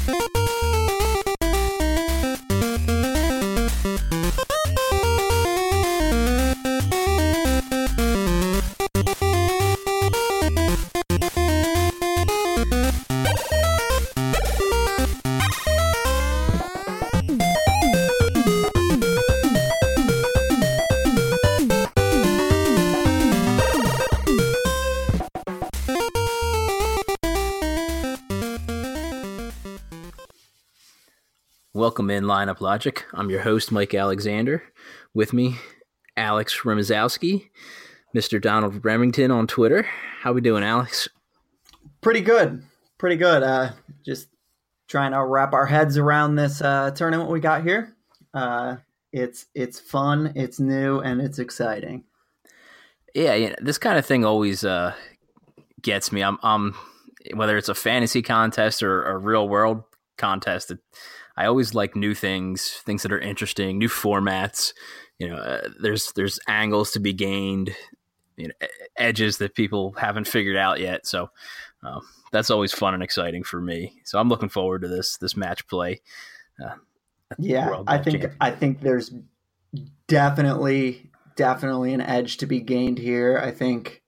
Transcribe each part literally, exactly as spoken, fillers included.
Welcome in Lineup Logic. I'm your host, Mike Alexander. With me, Alex Remazowski, Mister Donald Remington on Twitter. How we doing, Alex? Pretty good. Pretty good. Uh, just trying to wrap our heads around this uh, tournament we got here. Uh, it's it's fun, it's new, and it's exciting. Yeah, yeah this kind of thing always uh, gets me. I'm, I'm whether it's a fantasy contest or a real world contest. It, I always like new things, things that are interesting, new formats. You know, uh, there's there's angles to be gained, you know, edges that people haven't figured out yet. So um, that's always fun and exciting for me. So I'm looking forward to this this match play. Uh, yeah, I think I think there's definitely definitely an edge to be gained here. I think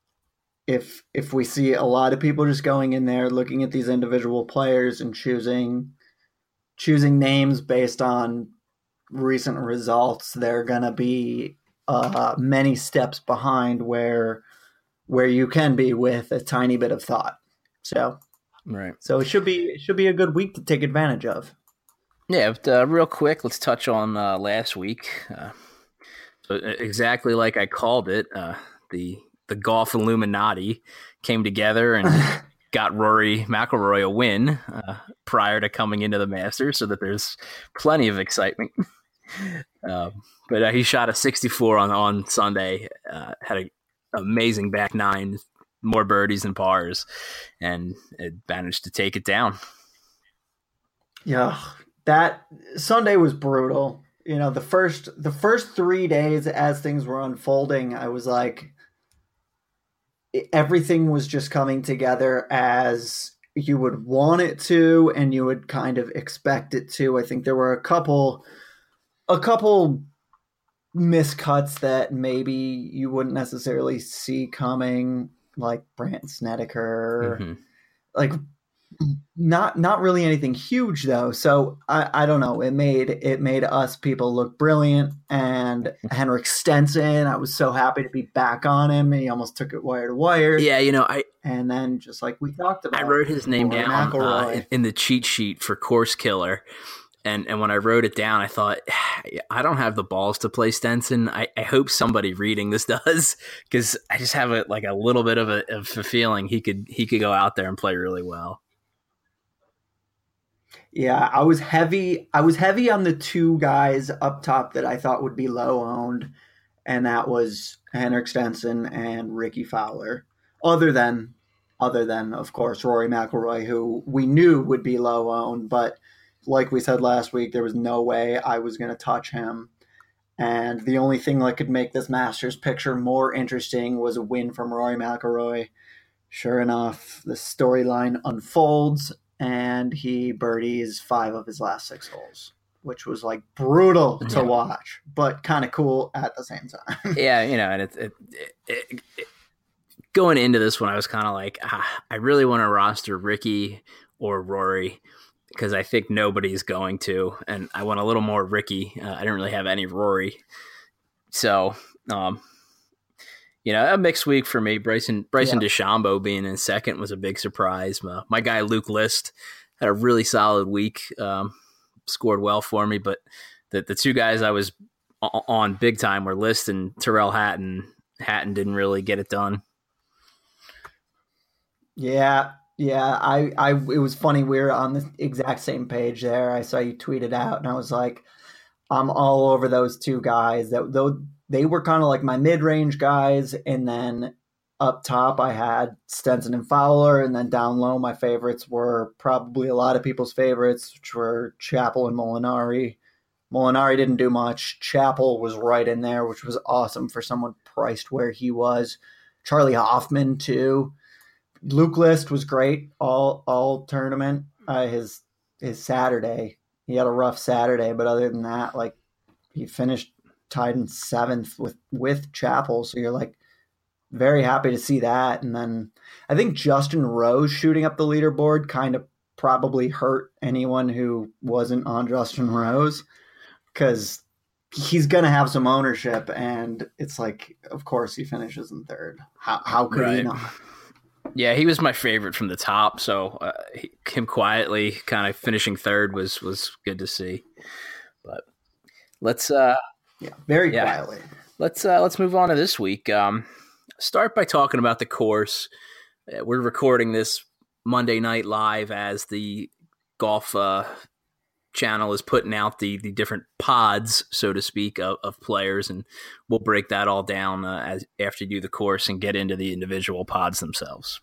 if if we see a lot of people just going in there, looking at these individual players and choosing. choosing names based on recent results, they're going to be uh, many steps behind where where you can be with a tiny bit of thought. So, right. So it should be it should be a good week to take advantage of. Yeah, but, uh, real quick, let's touch on uh, last week. Uh, so exactly like I called it, uh, the the golf Illuminati came together and. got Rory McIlroy a win uh, prior to coming into the Masters, so that there's plenty of excitement. uh, but uh, he shot a sixty-four on on Sunday, uh, had an amazing back nine, more birdies than pars, and it managed to take it down. Yeah, that Sunday was brutal. You know, the first the first three days as things were unfolding, I was like, everything was just coming together as you would want it to, and you would kind of expect it to. I think there were a couple, a couple miscuts that maybe you wouldn't necessarily see coming, like Brandt Snedeker, mm-hmm. like not not really anything huge though. So I, I don't know. It made it made us people look brilliant. And Henrik Stenson, I was so happy to be back on him. He almost took it wire to wire. Yeah, you know, I and then just like we talked about, I wrote his name down uh, in, in the cheat sheet for Course Killer. And and when I wrote it down, I thought, I don't have the balls to play Stenson. I, I hope somebody reading this does, because I just have a like a little bit of a, of a feeling he could he could go out there and play really well. Yeah, I was heavy. I was heavy on the two guys up top that I thought would be low owned, and that was Henrik Stenson and Ricky Fowler. Other than, other than of course Rory McIlroy, who we knew would be low owned, but like we said last week, there was no way I was going to touch him. And the only thing that could make this Masters picture more interesting was a win from Rory McIlroy. Sure enough, the storyline unfolds. And he birdies five of his last six holes, which was like brutal to yeah. watch, but kind of cool at the same time. Yeah, you know, and it, it, it, it going into this one, I was kind of like, ah, I really want to roster Ricky or Rory because I think nobody's going to, and I want a little more Ricky. Uh, I didn't really have any Rory, so um, you know, a mixed week for me. Bryson Bryson yeah. DeChambeau being in second was a big surprise. Uh, my guy Luke List had a really solid week, um, scored well for me. But the the two guys I was on big time were List and Tyrrell Hatton. Hatton didn't really get it done. Yeah, yeah. I, I it was funny. We were on the exact same page there. I saw you tweet it out, and I was like, I'm all over those two guys. That though. They were kind of like my mid-range guys, and then up top I had Stenson and Fowler, and then down low my favorites were probably a lot of people's favorites, which were Chappell and Molinari. Molinari didn't do much. Chappell was right in there, which was awesome for someone priced where he was. Charlie Hoffman too. Luke List was great all all tournament. Uh, his his Saturday. He had a rough Saturday, but other than that, like he finished tied in seventh with with Chappell. So you're like very happy to see that. And then I think Justin Rose shooting up the leaderboard kind of probably hurt anyone who wasn't on Justin Rose, because he's going to have some ownership, and it's like, of course he finishes in third. How how could Right. he not? Yeah, he was my favorite from the top. So uh, he, him quietly kind of finishing third was was good to see. But let's uh, Yeah, very Yeah. quietly. let's uh, let's move on to this week. Um, start by talking about the course. Uh, we're recording this Monday night live as the golf uh, channel is putting out the the different pods, so to speak, of, of players, and we'll break that all down uh, as after you do the course and get into the individual pods themselves.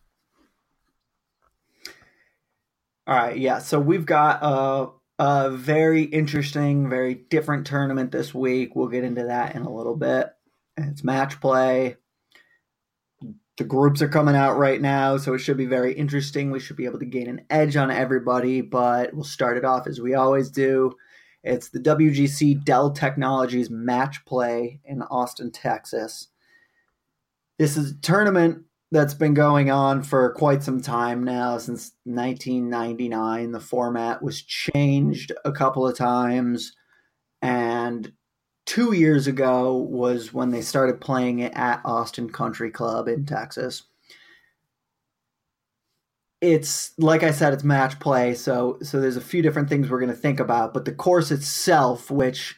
All right, yeah. So we've got a, a very interesting, very different tournament this week. We'll get into that in a little bit. It's match play. The groups are coming out right now, so it should be very interesting. We should be able to gain an edge on everybody, but we'll start it off as we always do. It's the W G C Dell Technologies match play in Austin, Texas. This is a tournament that's been going on for quite some time now, since nineteen ninety-nine. The format was changed a couple of times, and two years ago was when they started playing it at Austin Country Club in Texas. It's, like I said, it's match play, so so there's a few different things we're going to think about, but the course itself, which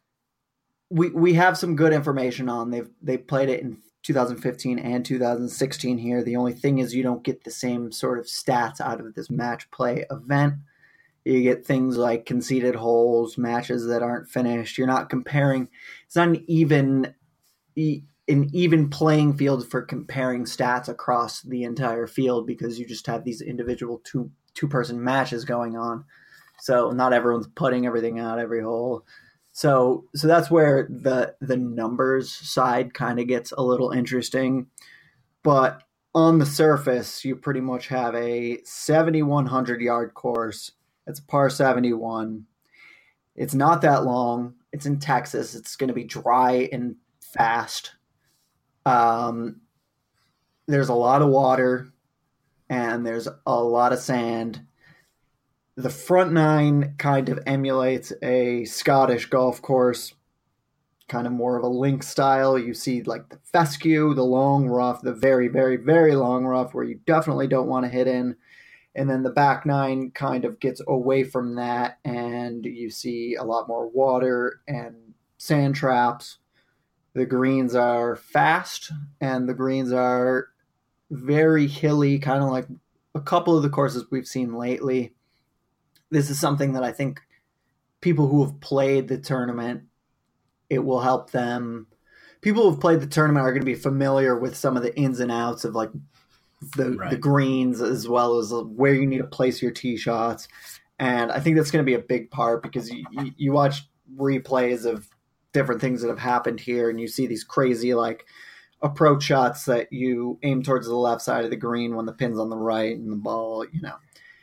we we have some good information on. They've they played it in two thousand fifteen and two thousand sixteen here. The only thing is you don't get the same sort of stats out of this match play event. You get things like conceded holes, matches that aren't finished. You're not comparing. It's not an even an even playing field for comparing stats across the entire field, because you just have these individual two two person matches going on. So not everyone's putting everything out every hole. So so that's where the the numbers side kind of gets a little interesting. But on the surface, you pretty much have a seventy-one hundred yard course. It's a par seventy-one. It's not that long. It's in Texas. It's going to be dry and fast. Um, there's a lot of water, and there's a lot of sand. The front nine kind of emulates a Scottish golf course, kind of more of a link style. You see like the fescue, the long rough, the very, very, very long rough where you definitely don't want to hit in. And then the back nine kind of gets away from that, and you see a lot more water and sand traps. The greens are fast, and the greens are very hilly, kind of like a couple of the courses we've seen lately. This is something that I think people who have played the tournament, it will help them. People who have played the tournament are going to be familiar with some of the ins and outs of like the Right. the greens, as well as where you need to place your tee shots. And I think that's going to be a big part, because you, you, you watch replays of different things that have happened here, and you see these crazy like approach shots that you aim towards the left side of the green when the pin's on the right and the ball, you know.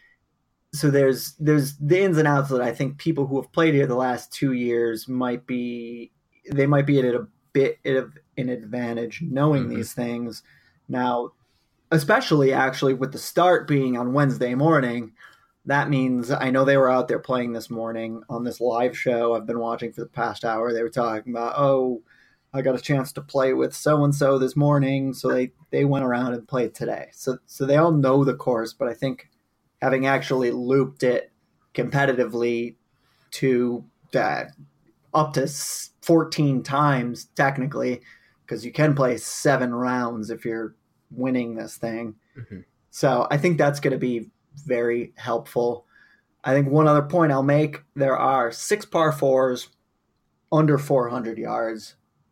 So there's there's the ins and outs that I think people who have played here the last two years might be they might be at a bit of an advantage knowing Mm-hmm. these things. Now, especially actually with the start being on Wednesday morning, that means I know they were out there playing this morning on this live show I've been watching for the past hour. They were talking about, oh, I got a chance to play with so-and-so this morning. So they, they went around and played today. So, so they all know the course, but I think having actually looped it competitively to that up to fourteen times technically, because you can play seven rounds if you're winning this thing. Mm-hmm. So I think that's going to be very helpful. I think one other point I'll make, there are six par fours under four hundred yards.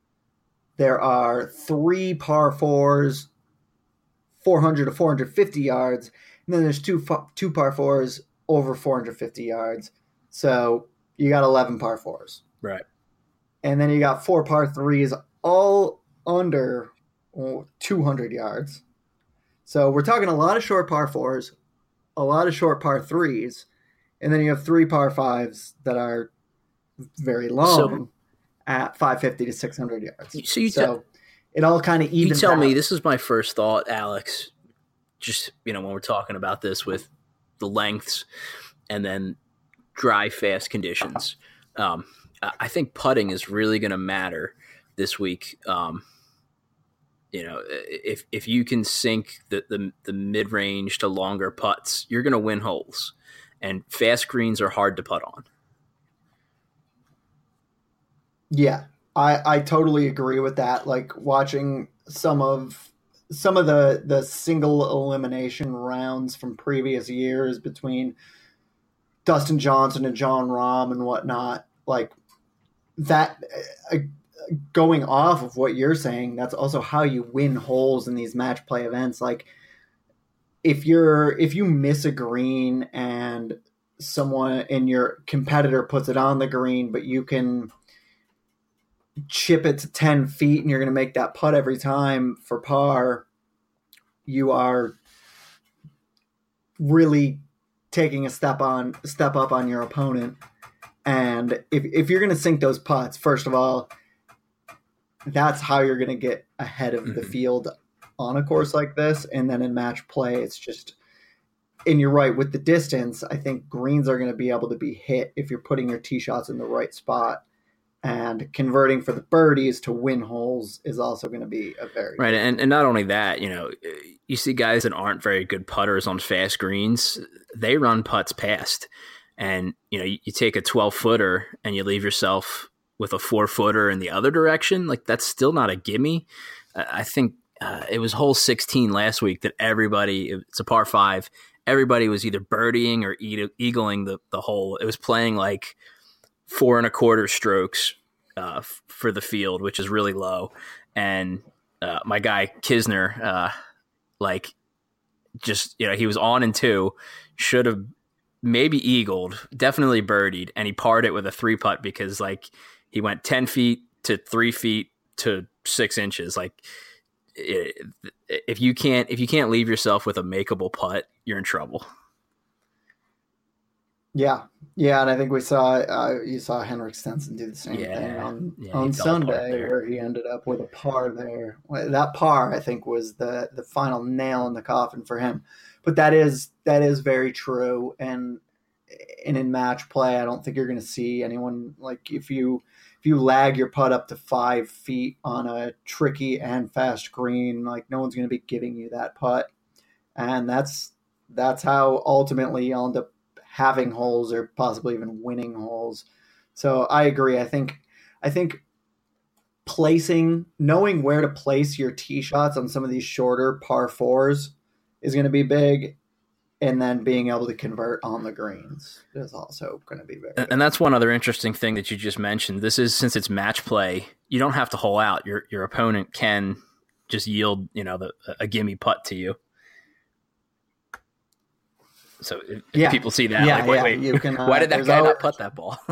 There are three par fours, four hundred to four hundred fifty yards. And then there's two, two par fours over four hundred fifty yards. So you got eleven par fours. Right. And then you got four par threes all under two hundred yards. So we're talking a lot of short par fours, a lot of short par threes, And then you have three par fives that are very long so, at five fifty to six hundred yards. So, you so te- it all kind of evens You tell out. me, this is my first thought, Alex, just, you know, when we're talking about this with the lengths and then dry, fast conditions. Um, I think putting is really going to matter this week. Um, you know, if if you can sink the, the, the mid-range to longer putts, you're going to win holes. And fast greens are hard to putt on. Yeah, I, I totally agree with that. Like watching some of some of the, the single elimination rounds from previous years between Dustin Johnson and Jon Rahm and whatnot, like that uh, going off of what you're saying, that's also how you win holes in these match play events. Like if you're if you miss a green and someone in your competitor puts it on the green, but you can chip it to ten feet and you're going to make that putt every time for par, you are really taking a step on step up on your opponent. And if, if you're going to sink those putts, first of all, that's how you're going to get ahead of mm-hmm. the field on a course like this. And then in match play, it's just, and you're right, with the distance, I think greens are going to be able to be hit if you're putting your tee shots in the right spot. And converting for the birdies to win holes is also going to be a very right. And and not only that, you know, you see guys that aren't very good putters on fast greens, they run putts past. And, you know, you, you take a twelve footer and you leave yourself with a four footer in the other direction. Like that's still not a gimme. Uh, I think uh, it was hole sixteen last week that everybody, it's a par five, everybody was either birdieing or e- eagling the, the hole. It was playing like four and a quarter strokes uh, f- for the field, which is really low. And uh, my guy Kisner, uh, like just, you know, he was on in two, should have maybe eagled, definitely birdied. And he parred it with a three putt because like he went ten feet to three feet to six inches. Like it, if you can't, if you can't leave yourself with a makeable putt, you're in trouble. Yeah, yeah, and I think we saw uh, you saw Henrik Stenson do the same yeah. thing on yeah, on Sunday, where he ended up with a par there. That par, I think, was the the final nail in the coffin for him. But that is that is very true, and and in match play, I don't think you're going to see anyone like if you if you lag your putt up to five feet on a tricky and fast green, like no one's going to be giving you that putt, and that's that's how ultimately you'll end up having holes or possibly even winning holes. So I agree. I think, I think placing, knowing where to place your tee shots on some of these shorter par fours is going to be big. And then being able to convert on the greens is also going to be very big. And that's one other interesting thing that you just mentioned. This is, since it's match play, you don't have to hole out. Your, your opponent can just yield, you know, the, a gimme putt to you. So if, yeah. if people see that, yeah, like, wait, yeah. wait, you can, uh, why did that guy always not putt that ball?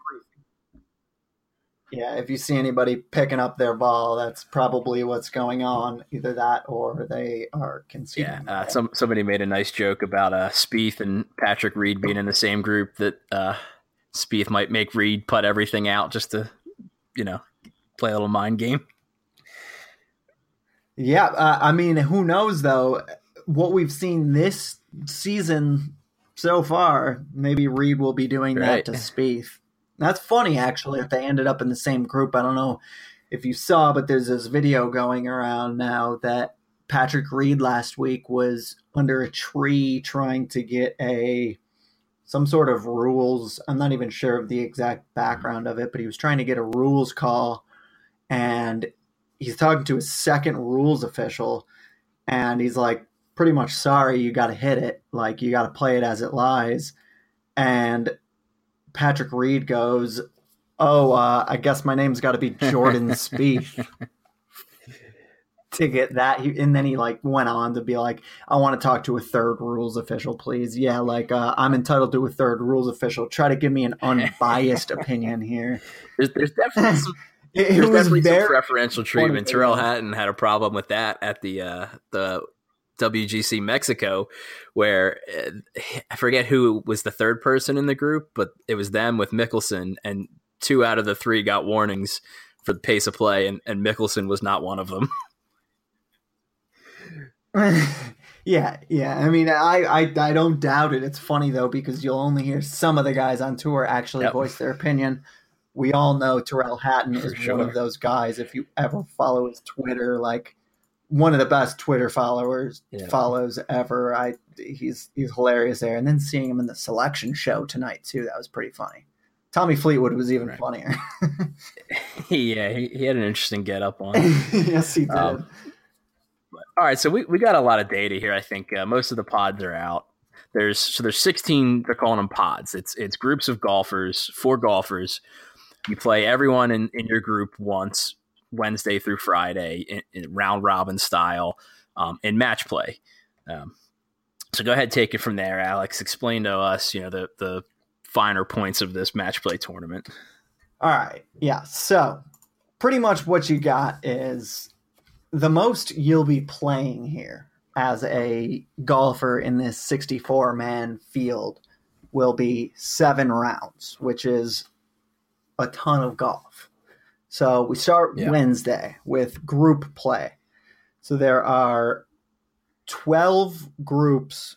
Yeah, if you see anybody picking up their ball, that's probably what's going on. Either that or they are conceding. Yeah, uh, some somebody made a nice joke about uh, Spieth and Patrick Reed being in the same group, that uh, Spieth might make Reed putt everything out just to, you know, play a little mind game. Yeah, uh, I mean, who knows, though? What we've seen this season so far, maybe Reed will be doing right. that to Spieth. That's funny, actually, if they ended up in the same group. I don't know if you saw, but there's this video going around now that Patrick Reed last week was under a tree trying to get a some sort of rules. I'm not even sure of the exact background of it, but he was trying to get a rules call, and he's talking to his second rules official, and he's like, pretty much, sorry, you got to hit it. Like, you got to play it as it lies. And Patrick Reed goes, oh, uh, I guess my name's got to be Jordan Spieth to get that. And then he like went on to be like, I want to talk to a third rules official, please. Yeah, like uh, I'm entitled to a third rules official. Try to give me an unbiased opinion here. There's, there's definitely some, it, there's it definitely very some preferential treatment. Tyrrell Hatton had a problem with that at the uh, the W G C Mexico, where uh, I forget who was the third person in the group, but it was them with Mickelson, and two out of the three got warnings for the pace of play, and, and Mickelson was not one of them. yeah, yeah. I mean, I, I I don't doubt it. It's funny, though, because you'll only hear some of the guys on tour actually yep. voice their opinion. We all know Tyrrell Hatton is sure. one of those guys. If you ever follow his Twitter, like one of the best Twitter followers yeah. follows ever. I he's he's hilarious there. And then seeing him in the selection show tonight too, that was pretty funny. Tommy Fleetwood was even right. funnier. yeah, he, he had an interesting get up on. yes, he did. Um, all right, so we, we got a lot of data here. I think uh, most of the pods are out. There's so there's sixteen. They're calling them pods. It's it's groups of golfers, four golfers. You play everyone in, in your group once, Wednesday through Friday, in, in round robin style, um, in match play. Um, so go ahead, take it from there, Alex. Explain to us, you know, the the finer points of this match play tournament. All right, yeah. So pretty much what you got is the most you'll be playing here as a golfer in this sixty-four man field will be seven rounds, which is a ton of golf. So we start yeah. Wednesday with group play. So there are twelve groups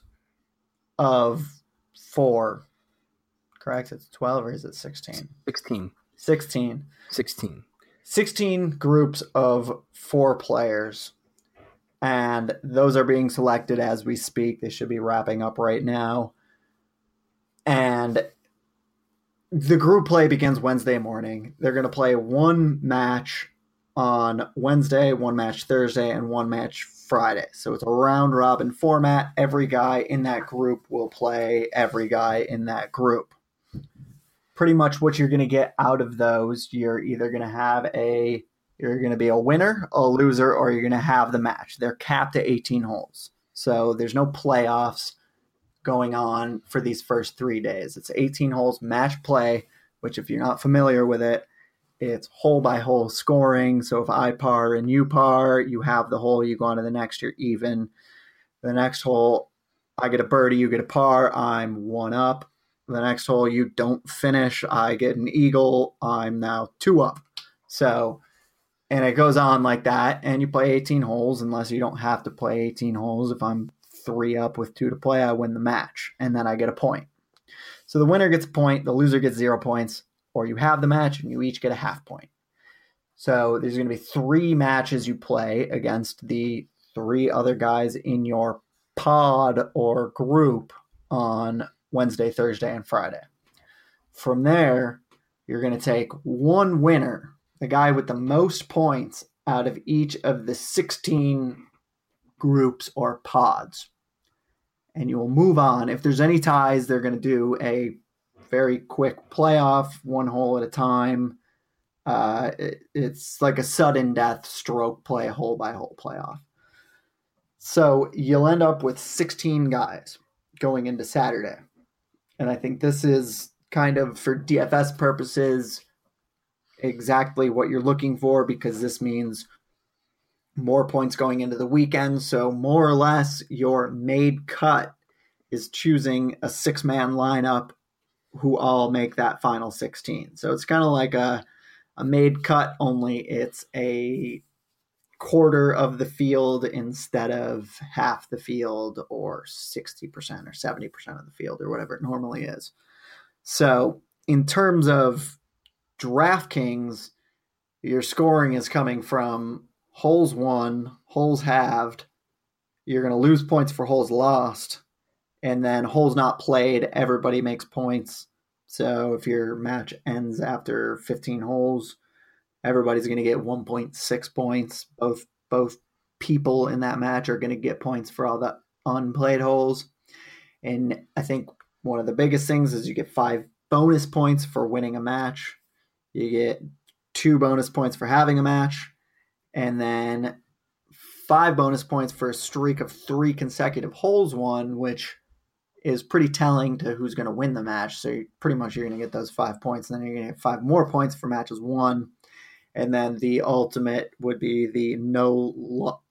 of four. Correct? It's twelve or is it sixteen? sixteen. sixteen. sixteen. sixteen groups of four players. And those are being selected as we speak. They should be wrapping up right now. And the group play begins Wednesday morning. They're going to play one match on Wednesday, one match Thursday, and one match Friday. So it's a round-robin format. Every guy in that group will play every guy in that group. Pretty much what you're going to get out of those, you're either going to have a, you're going to be a winner, a loser, or you're going to have the match. They're capped at eighteen holes. So there's no playoffs going on for these first three days. It's eighteen holes match play, which if you're not familiar with it, it's hole by hole scoring. So if I par and you par, you have the hole, you go on to the next, you're even. The next hole, I get a birdie, you get a par, I'm one up. The next hole, you don't finish, I get an eagle, I'm now two up. So, and it goes on like that, and you play eighteen holes unless you don't have to play eighteen holes. If I'm three up with two to play, I win the match, and then I get a point. So the winner gets a point, the loser gets zero points, or you have the match and you each get a half point. So there's going to be three matches you play against the three other guys in your pod or group on Wednesday, Thursday, and Friday. From there, you're going to take one winner, the guy with the most points out of each of the sixteen groups or pods. And you will move on. If there's any ties, they're going to do a very quick playoff, one hole at a time. Uh, it, it's like a sudden death stroke play, hole by hole playoff. So you'll end up with sixteen guys going into Saturday. And I think this is kind of, for D F S purposes, exactly what you're looking for, because this means more points going into the weekend. So more or less your made cut is choosing a six-man lineup who all make that final sixteen. So it's kind of like a, a made cut, only it's a quarter of the field instead of half the field, or sixty percent or seventy percent of the field, or whatever it normally is. So in terms of DraftKings, your scoring is coming from holes won, holes halved. You're going to lose points for holes lost. And then holes not played, everybody makes points. So if your match ends after fifteen holes, everybody's going to get one point six points. Both both people in that match are going to get points for all the unplayed holes. And I think one of the biggest things is you get five bonus points for winning a match. You get two bonus points for having a match. And then five bonus points for a streak of three consecutive holes won, which is pretty telling to who's going to win the match. So you, pretty much you're going to get those five points, and then you're going to get five more points for matches won. And then the ultimate would be the no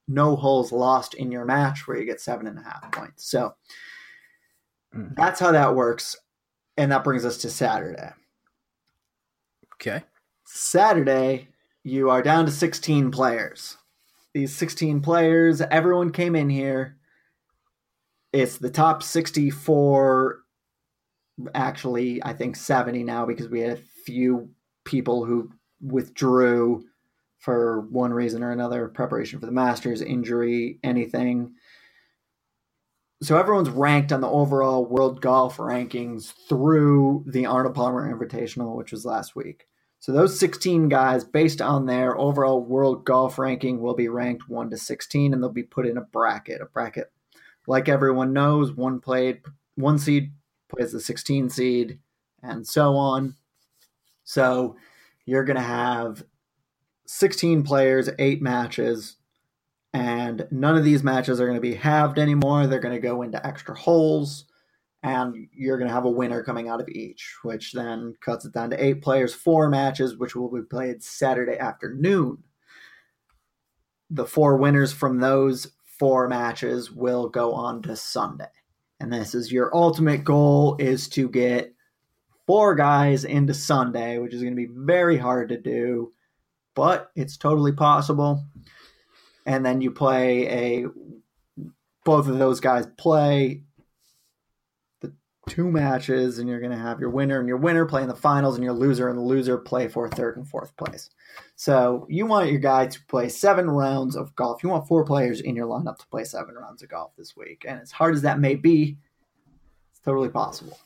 no holes lost in your match where you get seven and a half points. So mm. that's how that works. And that brings us to Saturday. Okay. Saturday, you are down to sixteen players. These sixteen players, everyone came in here. It's the top sixty-four, actually, I think seventy now, because we had a few people who withdrew for one reason or another, preparation for the Masters, injury, anything. So everyone's ranked on the overall world golf rankings through the Arnold Palmer Invitational, which was last week. So those sixteen guys, based on their overall world golf ranking, will be ranked one to sixteen, and they'll be put in a bracket. A bracket, like everyone knows, one played one seed plays the sixteen seed, and so on. So you're going to have sixteen players, eight matches, and none of these matches are going to be halved anymore. They're going to go into extra holes, and you're going to have a winner coming out of each, which then cuts it down to eight players, four matches, which will be played Saturday afternoon. The four winners from those four matches will go on to Sunday. And this is your ultimate goal, is to get four guys into Sunday, which is going to be very hard to do, but it's totally possible. And then you play a, both of those guys play the two matches, and you're going to have your winner and your winner play in the finals, and your loser and the loser play for third and fourth place. So you want your guy to play seven rounds of golf. You want four players in your lineup to play seven rounds of golf this week. And as hard as that may be, it's totally possible.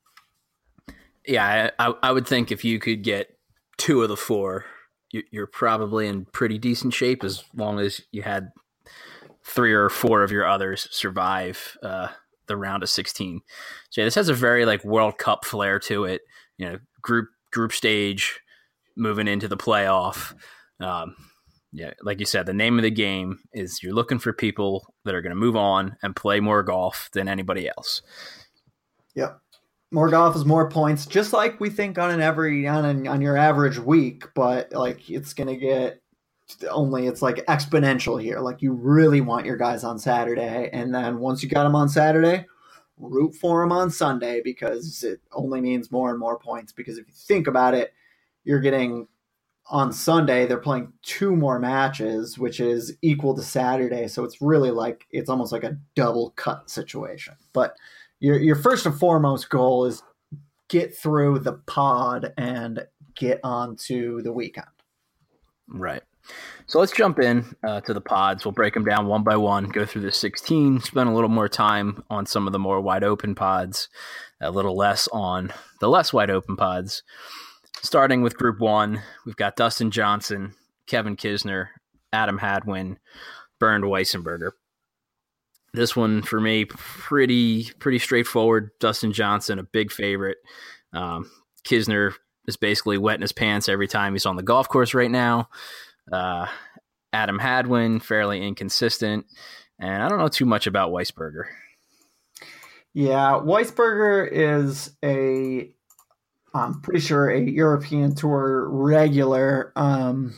Yeah, I, I would think if you could get two of the four, you're probably in pretty decent shape, as long as you had three or four of your others survive uh, the round of sixteen. So yeah, this has a very like World Cup flair to it. You know, group group stage, moving into the playoff. Um, yeah, like you said, the name of the game is you're looking for people that are going to move on and play more golf than anybody else. Yep. More golf is more points, just like we think on an every on an, on your average week, but like it's gonna get only it's like exponential here. Like you really want your guys on Saturday, and then once you got them on Saturday, root for them on Sunday, because it only means more and more points. Because if you think about it, you're getting on Sunday they're playing two more matches, which is equal to Saturday, so it's really like it's almost like a double cut situation. But Your your first and foremost goal is get through the pod and get on to the weekend. Right. So let's jump in uh, to the pods. We'll break them down one by one, go through the sixteen, spend a little more time on some of the more wide open pods, a little less on the less wide open pods. Starting with Group One, we've got Dustin Johnson, Kevin Kisner, Adam Hadwin, Bernd Weissenberger. This one for me, pretty pretty straightforward. Dustin Johnson, a big favorite. Um, Kisner is basically wetting his pants every time he's on the golf course right now. Uh, Adam Hadwin, fairly inconsistent. And I don't know too much about Weisberger. Yeah, Weisberger is a, I'm pretty sure, a European Tour regular. Um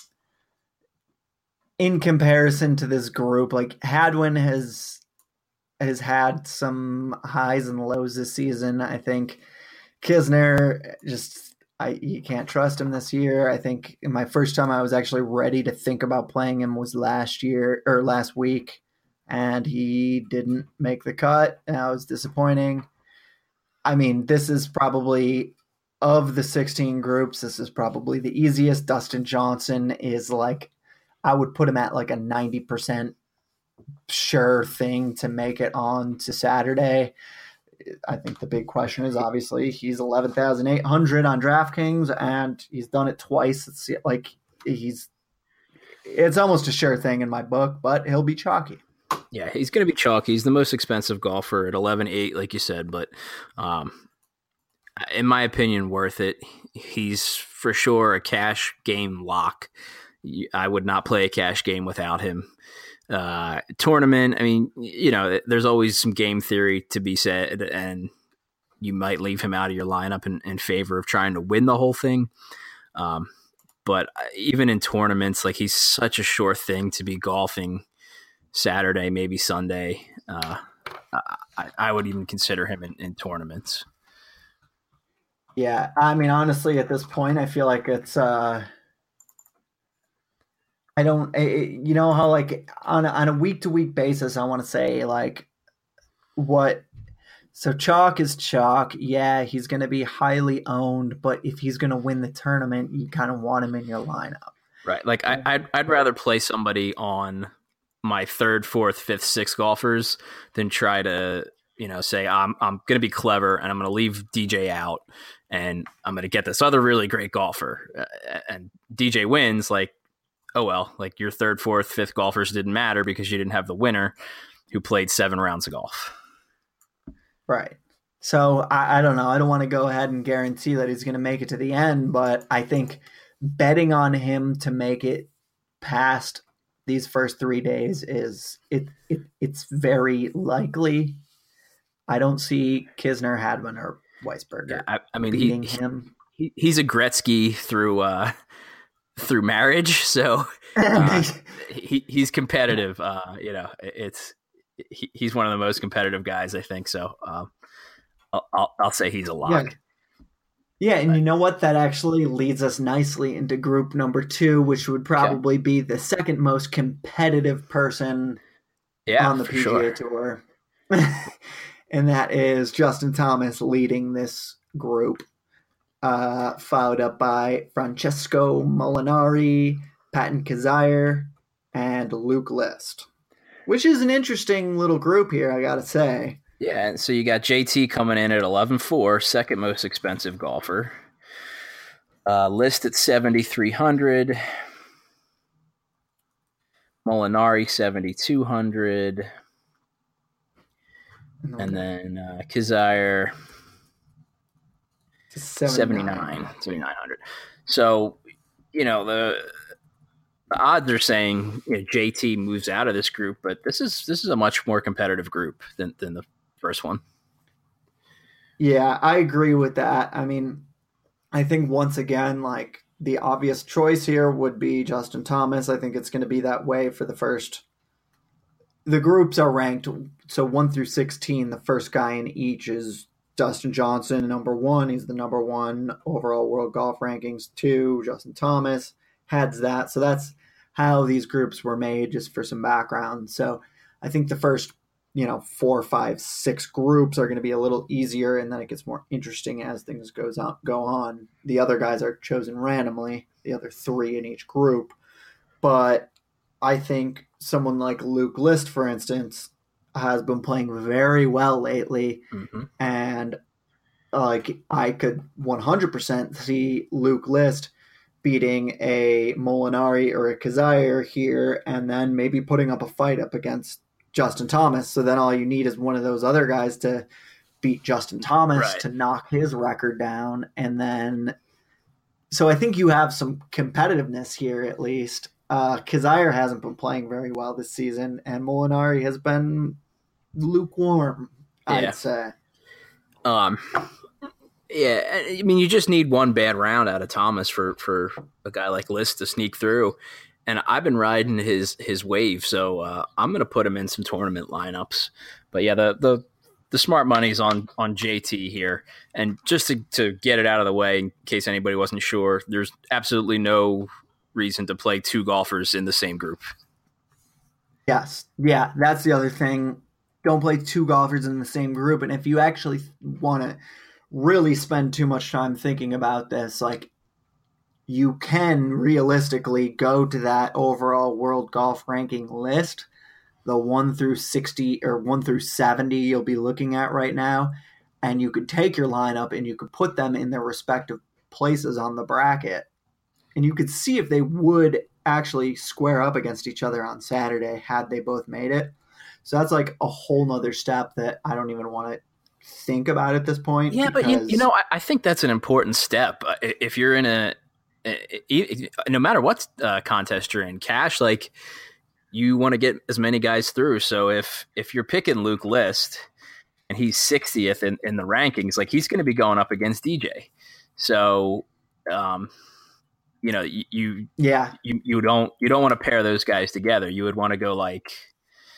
In comparison to this group, like Hadwin has has had some highs and lows this season. I think Kisner, just I you can't trust him this year. I think in my first time I was actually ready to think about playing him was last year or last week, and he didn't make the cut, and that was disappointing. I mean, this is probably, of the sixteen groups, this is probably the easiest. Dustin Johnson is like, I would put him at like a ninety percent sure thing to make it on to Saturday. I think the big question is, obviously he's eleven thousand eight hundred on DraftKings, and he's done it twice. It's like he's, it's almost a sure thing in my book, but he'll be chalky. Yeah, he's going to be chalky. He's the most expensive golfer at eleven eight, like you said, but um, in my opinion, worth it. He's for sure a cash game lock. I would not play a cash game without him. Uh, tournament, I mean, you know, there's always some game theory to be said, and you might leave him out of your lineup in, in favor of trying to win the whole thing. Um, but even in tournaments, like he's such a sure thing to be golfing Saturday, maybe Sunday. Uh, I, I would even consider him in, in tournaments. Yeah, I mean, honestly, at this point, I feel like it's. Uh, I don't, it, you know how like on a, on a week to week basis, I want to say like what. So chalk is chalk. Yeah, he's going to be highly owned, but if he's going to win the tournament, you kind of want him in your lineup. Right. Like I, I'd I'd rather play somebody on my third, fourth, fifth, sixth golfers than try to, you know, say I'm I'm going to be clever and I'm going to leave D J out and I'm going to get this other really great golfer uh, and D J wins. Like, oh well, like your third, fourth, fifth golfers didn't matter because you didn't have the winner who played seven rounds of golf. Right. So I, I don't know. I don't want to go ahead and guarantee that he's going to make it to the end, but I think betting on him to make it past these first three days is it, it it's very likely. I don't see Kisner, Hadwin, or Weisberger yeah, I, I mean, beating he, him. He, he's a Gretzky through uh, through marriage, so uh, he he's competitive. Uh, you know, it's he, he's one of the most competitive guys, I think. So um, I'll, I'll I'll say he's a lock. Yeah. Yeah, and you know what? That actually leads us nicely into group number two, which would probably be the second most competitive person yeah, on the P G A sure. Tour. And that is Justin Thomas leading this group, uh, followed up by Francesco Molinari, Patton Kizzire, and Luke List, which is an interesting little group here, I got to say. Yeah, and so you got J T coming in at eleven four, second most expensive golfer. Uh, List at seventy-three hundred. Molinari seventy-two hundred. And then uh, Kizzire seventy-nine, seventy-nine hundred. So, you know, the the odds are saying you know, J T moves out of this group, but this is this is a much more competitive group than than the first one. Yeah, I agree with that. I mean, I think once again, like the obvious choice here would be Justin Thomas. I think it's going to be that way for the first. The groups are ranked so one through sixteen. The first guy in each is Dustin Johnson, number one. He's the number one overall world golf rankings. Two, Justin Thomas heads that. So that's how these groups were made, just for some background. So I think the first, you know, four, five, six groups are going to be a little easier, and then it gets more interesting as things goes on, go on. The other guys are chosen randomly, the other three in each group. But I think someone like Luke List, for instance, has been playing very well lately, mm-hmm. and like I could one hundred percent see Luke List beating a Molinari or a Kizzire here, and then maybe putting up a fight up against Justin Thomas. So then all you need is one of those other guys to beat Justin Thomas right. to knock his record down. And then, so I think you have some competitiveness here at least. Uh, Kizzire hasn't been playing very well this season, and Molinari has been lukewarm, yeah. I'd say. Um, yeah, I mean, you just need one bad round out of Thomas for, for a guy like List to sneak through. And I've been riding his his wave, so uh, I'm going to put him in some tournament lineups. But yeah, the the, the smart money's on on J T here. And just to, to get it out of the way, in case anybody wasn't sure, there's absolutely no reason to play two golfers in the same group. Yes, yeah, that's the other thing. Don't play two golfers in the same group. And if you actually want to really spend too much time thinking about this, like, you can realistically go to that overall world golf ranking list, the one through sixty or one through seventy you'll be looking at right now, and you could take your lineup and you could put them in their respective places on the bracket, and you could see if they would actually square up against each other on Saturday had they both made it. So that's like a whole nother step that I don't even want to think about at this point. Yeah, because... but you, you know, I, I think that's an important step. Uh, if you're in a no matter what uh, contest you're in, cash, like you want to get as many guys through. So if if you're picking Luke List and he's sixtieth in, in the rankings, like he's going to be going up against D J. So, um, you know, you, you yeah you you don't you don't want to pair those guys together. You would want to go like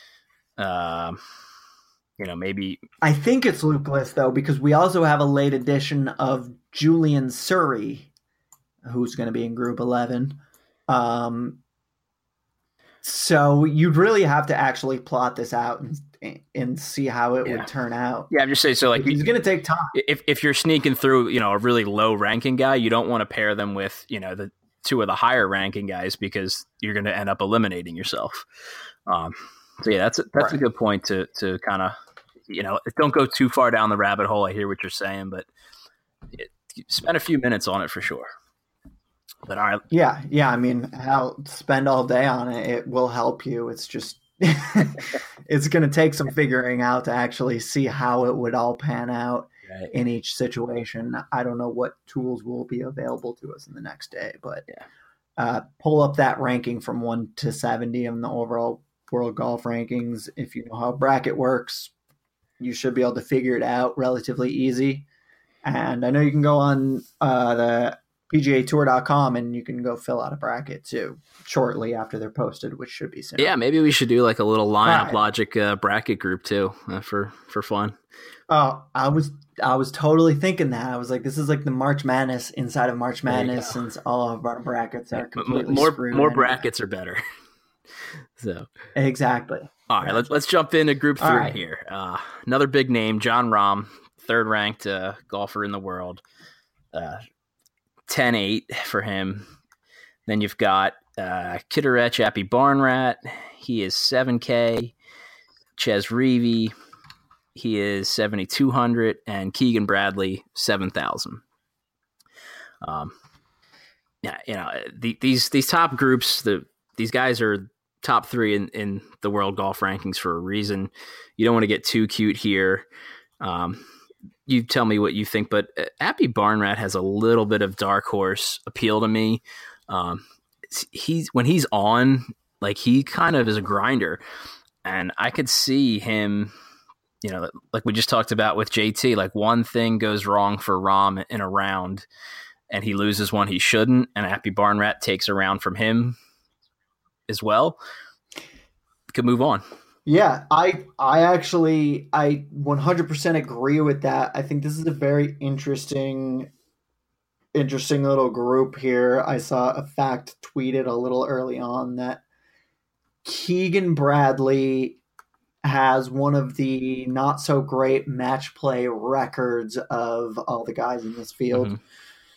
Um, you know, maybe I think it's Luke List though, because we also have a late edition of Julian Surrey, who's going to be in Group eleven. Um, so you'd really have to actually plot this out and and see how it Yeah. would turn out. yeah, I'm just saying. So like, He's going to take time. if if you're sneaking through, you know, a really low ranking guy, you don't want to pair them with, you know, the two of the higher ranking guys because you're going to end up eliminating yourself. Um, so yeah, that's a, that's Right. a good point to to kind of, you know, don't go too far down the rabbit hole. I hear what you're saying, but it, spend a few minutes on it for sure. But all right, Yeah, yeah. I mean, I'll spend all day on it. It will help you. It's just, it's going to take some figuring out to actually see how it would all pan out right. in each situation. I don't know what tools will be available to us in the next day, but Yeah. uh, pull up that ranking from one to seventy in the overall world golf rankings. If you know how bracket works, you should be able to figure it out relatively easy. And I know you can go on uh, the P G A Tour dot com and you can go fill out a bracket too shortly after they're posted, which should be soon. Yeah, maybe we should do like a little lineup right. logic uh, bracket group too uh, for for fun. Oh, I was I was totally thinking that. I was like, this is like the March Madness inside of March Madness, since all of our brackets are completely more screwed. more anyway. brackets are better. So exactly. all right, let's let's jump into Group Three right. here. Uh, another big name, Jon Rahm, third ranked uh, golfer in the world. Uh, ten eight for him. Then you've got uh, Kitterech Appy Barnrat. He is seven K. Ches Reavie, he is seventy-two hundred. And Keegan Bradley, seven thousand. Um, yeah, you know, the, these these top groups, the these guys are top three in, in the world golf rankings for a reason. You don't want to get too cute here. Um, you tell me what you think, but Appy Barnrat has a little bit of dark horse appeal to me. Um, he's when he's on, like he kind of is a grinder, and I could see him, you know, like we just talked about with J T, like one thing goes wrong for Rahm in a round and he loses one he shouldn't, and Appy Barnrat takes a round from him as well. Could move on. Yeah, I I actually I one hundred percent agree with that. I think this is a very interesting interesting little group here. I saw a fact tweeted a little early on that Keegan Bradley has one of the not so great match play records of all the guys in this field. Mm-hmm.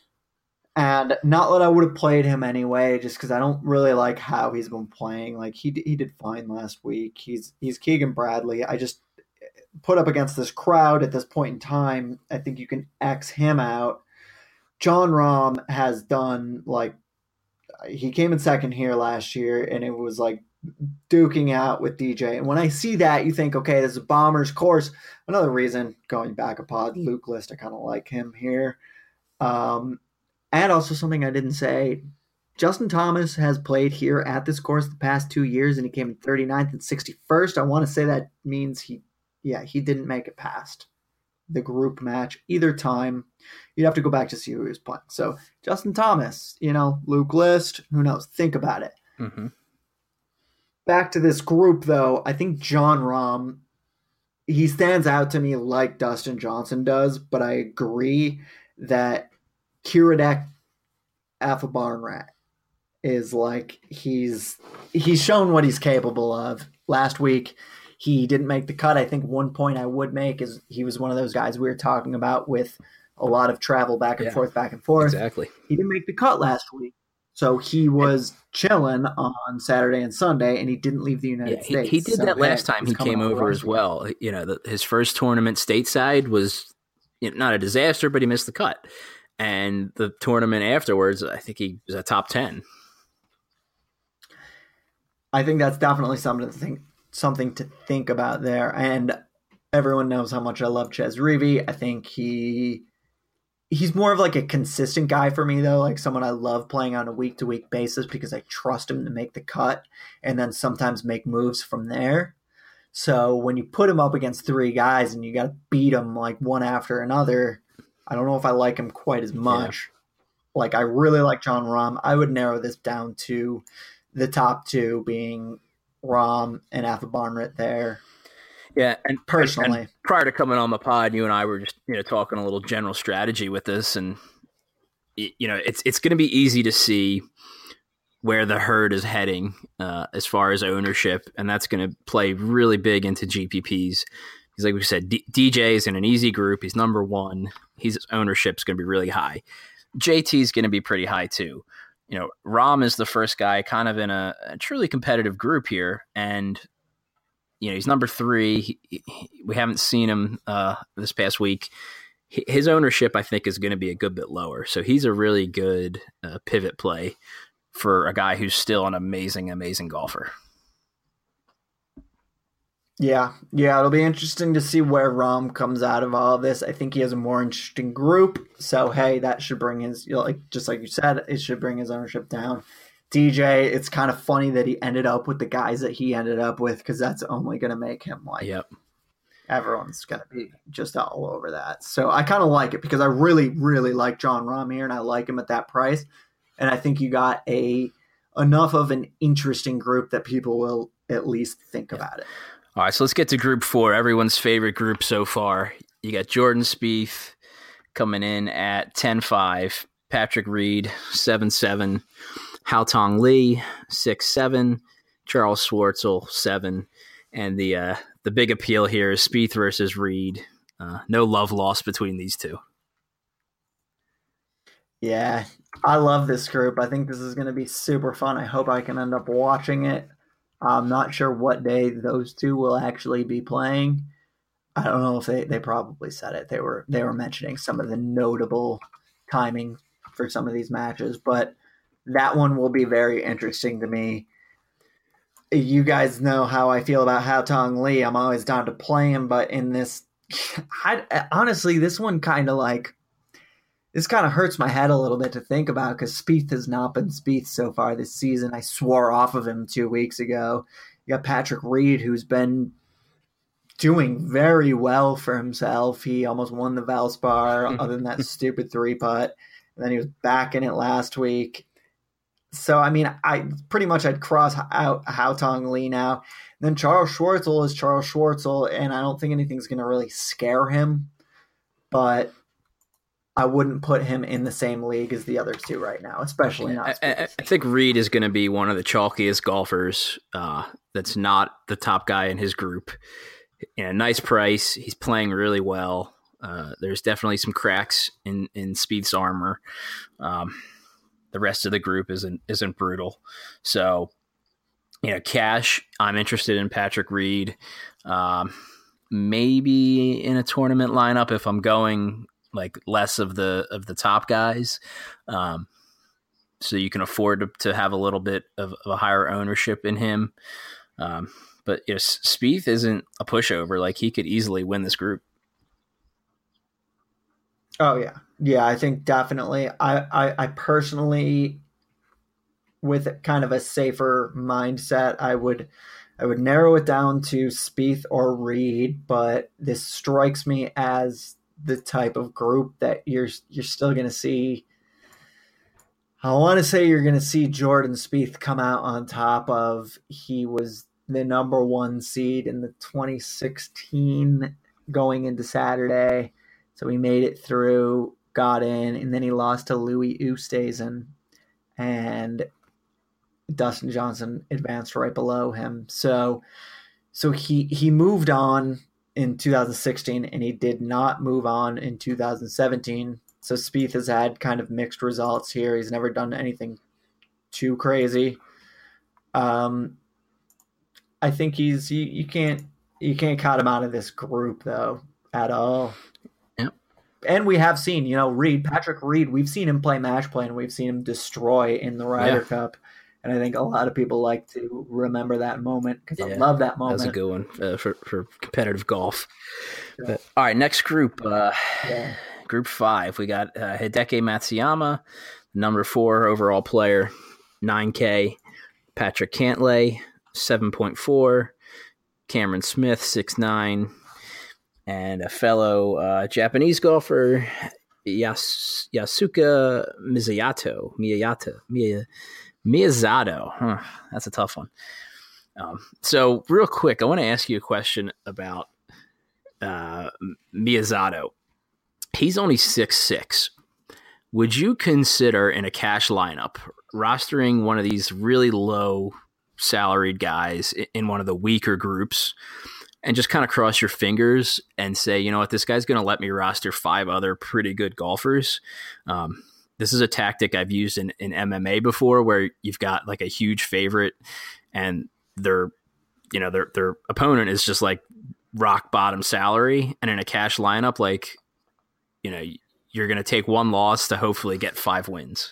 And not that I would have played him anyway, just because I don't really like how he's been playing. Like he he did fine last week. He's he's Keegan Bradley. I just put up against this crowd at this point in time. I think you can X him out. Jon Rahm has done like he came in second here last year, and it was like duking out with D J. And when I see that, you think, okay, this is a bomber's course. Another reason, going back a pod, Luke List, I kind of like him here. Um, And also something I didn't say, Justin Thomas has played here at this course the past two years, and he came in thirty-ninth and sixty-first. I want to say that means he, yeah, he didn't make it past the group match either time. You'd have to go back to see who he was playing. So Justin Thomas, you know, Luke List, who knows? Think about it. Mm-hmm. Back to this group, though, I think Jon Rahm, he stands out to me like Dustin Johnson does, but I agree that Kiradech Alpha Barnrat is like he's he's shown what he's capable of. Last week he didn't make the cut. I think one point I would make is he was one of those guys we were talking about with a lot of travel back and Yeah, forth, back and forth. Exactly. He didn't make the cut last week. So he was chilling on Saturday and Sunday, and he didn't leave the United Yeah, he, States. he did So, that last hey, time he's he coming came on the over rise as again. well. You know, the, his first tournament stateside was, you know, not a disaster, but he missed the cut. And the tournament afterwards, I think he was a top ten. I think that's definitely something to think something to think about there. And everyone knows how much I love Ches Reavie. I think he he's more of like a consistent guy for me, though, like someone I love playing on a week to week basis because I trust him to make the cut and then sometimes make moves from there. So when you put him up against three guys and you got to beat him like one after another, I don't know if I like him quite as much. Yeah. Like I really like Jon Rahm. I would narrow this down to the top two being Rahm and Ethelbarnrit there. Yeah, and personally, and prior to coming on the pod, you and I were just you know talking a little general strategy with this, and you know it's it's going to be easy to see where the herd is heading uh, as far as ownership, and that's going to play really big into G P Ps. Because like we said, D- DJ is in an easy group. He's number one. His ownership's going to be really high. J T is going to be pretty high too. You know, Rahm is the first guy kind of in a, a truly competitive group here, and you know, he's number three. He, he, we haven't seen him uh, this past week. His ownership, I think, is going to be a good bit lower. So he's a really good uh, pivot play for a guy who's still an amazing, amazing golfer. Yeah, yeah, it'll be interesting to see where Rahm comes out of all of this. I think he has a more interesting group. So, hey, that should bring his, you know, like just like you said, it should bring his ownership down. D J, it's kind of funny that he ended up with the guys that he ended up with because that's only going to make him like, yep. Everyone's going to be just all over that. So I kind of like it because I really, really like Jon Rahm here and I like him at that price. And I think you got a enough of an interesting group that people will at least think yeah. about it. All right, so let's get to group four, everyone's favorite group so far. You got Jordan Spieth coming in at ten five, Patrick Reed, seven seven, Haotong Li, six seven, Charles Schwartzel, seven, and the uh, the big appeal here is Spieth versus Reed. Uh, no love lost between these two. Yeah, I love this group. I think this is going to be super fun. I hope I can end up watching it. I'm not sure what day those two will actually be playing. I don't know if they, they probably said it. They were they were mentioning some of the notable timing for some of these matches, but that one will be very interesting to me. You guys know how I feel about Haotong Li. I'm always down to play him, but in this, I, honestly, this one kind of like, this kind of hurts my head a little bit to think about because Spieth has not been Spieth so far this season. I swore off of him two weeks ago. You got Patrick Reed, who's been doing very well for himself. He almost won the Valspar other than that stupid three putt. And then he was back in it last week. So, I mean, I pretty much I'd cross out Haotong Li now. And then Charles Schwartzel is Charles Schwartzel, and I don't think anything's going to really scare him. But I wouldn't put him in the same league as the other two right now, especially not. I, I think Reed is going to be one of the chalkiest golfers uh, that's not the top guy in his group. You know, nice price. He's playing really well. Uh, there's definitely some cracks in, in Spieth's armor. Um, the rest of the group isn't isn't brutal. So, you know, cash, I'm interested in Patrick Reed. Um, maybe in a tournament lineup if I'm going like less of the of the top guys. Um, so you can afford to, to have a little bit of, of a higher ownership in him. Um, but you know, Spieth isn't a pushover. Like he could easily win this group. Oh yeah. Yeah, I think definitely. I, I, I personally, with kind of a safer mindset, I would I would narrow it down to Spieth or Reed, but this strikes me as the type of group that you're you're still going to see. I want to say you're going to see Jordan Spieth come out on top of. He was the number one seed in the twenty sixteen going into Saturday. So he made it through, got in, and then he lost to Louis Oosthuizen, and Dustin Johnson advanced right below him. So, so he he moved on in two thousand sixteen, and he did not move on in two thousand seventeen. So Spieth has had kind of mixed results here. He's never done anything too crazy. Um, I think he's you, you can't you can't cut him out of this group though at all. And we have seen, you know, Reed, Patrick Reed, we've seen him play match play and we've seen him destroy in the Ryder yeah. Cup. And I think a lot of people like to remember that moment because yeah, I love that moment. That's a good one uh, for, for competitive golf. Yeah. But, all right, next group, uh, yeah. group five. We got uh, Hideki Matsuyama, number four overall player, nine K. Patrick Cantlay, seven point four. Cameron Smith, six nine. And a fellow uh, Japanese golfer, Yas- Yasuka Miyazato. Miyazato. Miyazato. Huh, that's a tough one. Um, so real quick, I want to ask you a question about uh, Miyazato. He's only six six. Would you consider in a cash lineup rostering one of these really low salaried guys in one of the weaker groups and just kind of cross your fingers and say, you know what, this guy's going to let me roster five other pretty good golfers? Um, this is a tactic I've used in, in M M A before, where you've got like a huge favorite and their, you know, their, their opponent is just like rock bottom salary. And in a cash lineup, like, you know, you're going to take one loss to hopefully get five wins.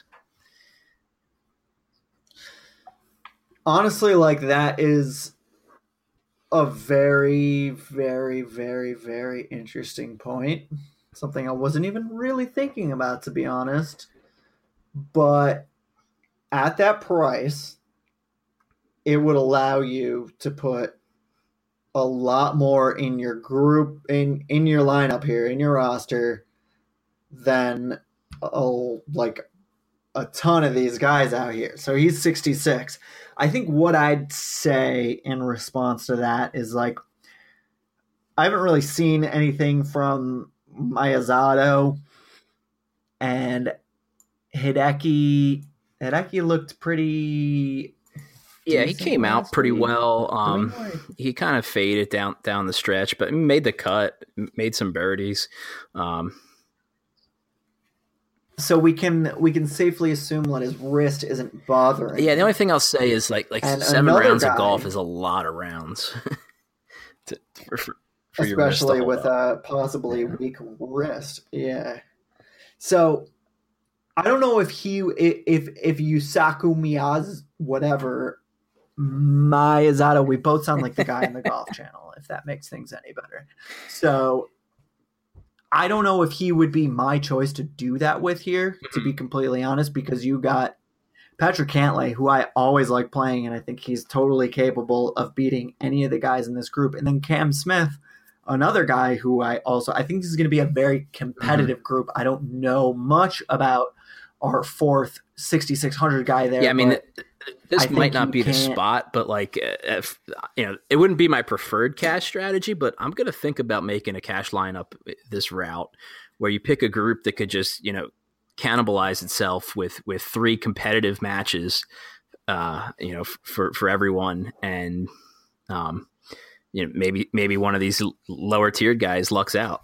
Honestly, like, that is a very, very, very, very interesting point. Something I wasn't even really thinking about, to be honest. But at that price, it would allow you to put a lot more in your group, in, in your lineup here, in your roster, than oh, like a ton of these guys out here. So he's sixty-six. I think what I'd say in response to that is, like, I haven't really seen anything from Miyazato, and Hideki. Hideki looked pretty. Yeah, he came out pretty week. well. Um, he kind of faded down down the stretch, but made the cut, made some birdies. Um, So we can we can safely assume that his wrist isn't bothering. Yeah, the only thing I'll say is like like and seven rounds guy, of golf is a lot of rounds, to, for, for, for especially your with up. a possibly weak wrist. Yeah. So I don't know if he if if Yusaku Miyaz whatever Miyazato. We both sound like the guy in the Golf Channel, if that makes things any better. So. I don't know if he would be my choice to do that with here, to be completely honest, because you got Patrick Cantlay, who I always like playing, and I think he's totally capable of beating any of the guys in this group. And then Cam Smith, another guy who I also – I think this is going to be a very competitive mm-hmm. group. I don't know much about our fourth sixty-six hundred guy there. Yeah, I mean – This I might not be can't. the spot, but like, if, you know, it wouldn't be my preferred cash strategy, but I'm going to think about making a cash lineup this route where you pick a group that could just, you know, cannibalize itself with, with three competitive matches, uh, you know, f- for, for everyone. And, um, you know, maybe, maybe one of these lower tiered guys lucks out.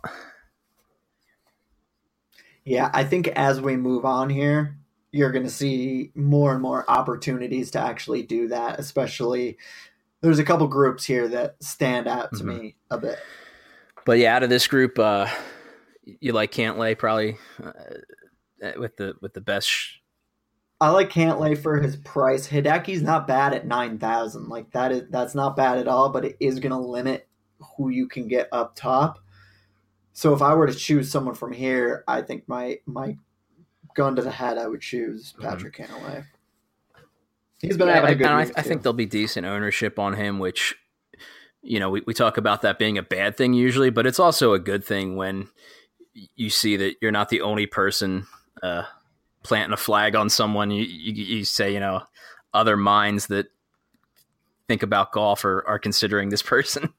Yeah. I think as we move on here, you're going to see more and more opportunities to actually do that, especially there's a couple groups here that stand out to mm-hmm. me a bit. But yeah, out of this group, uh, you like Cantlay probably uh, with the with the best. Sh- I like Cantlay for his price. Hideki's not bad at nine thousand. Like that is that's not bad at all, but it is going to limit who you can get up top. So if I were to choose someone from here, I think my my gun to the head, I would choose Patrick mm-hmm. Cantlay. He's been yeah, having a good I, week I think there'll be decent ownership on him, which, you know, we, we talk about that being a bad thing usually, but it's also a good thing when you see that you're not the only person uh, planting a flag on someone. You, you, you say, you know, other minds that think about golf are, are considering this person.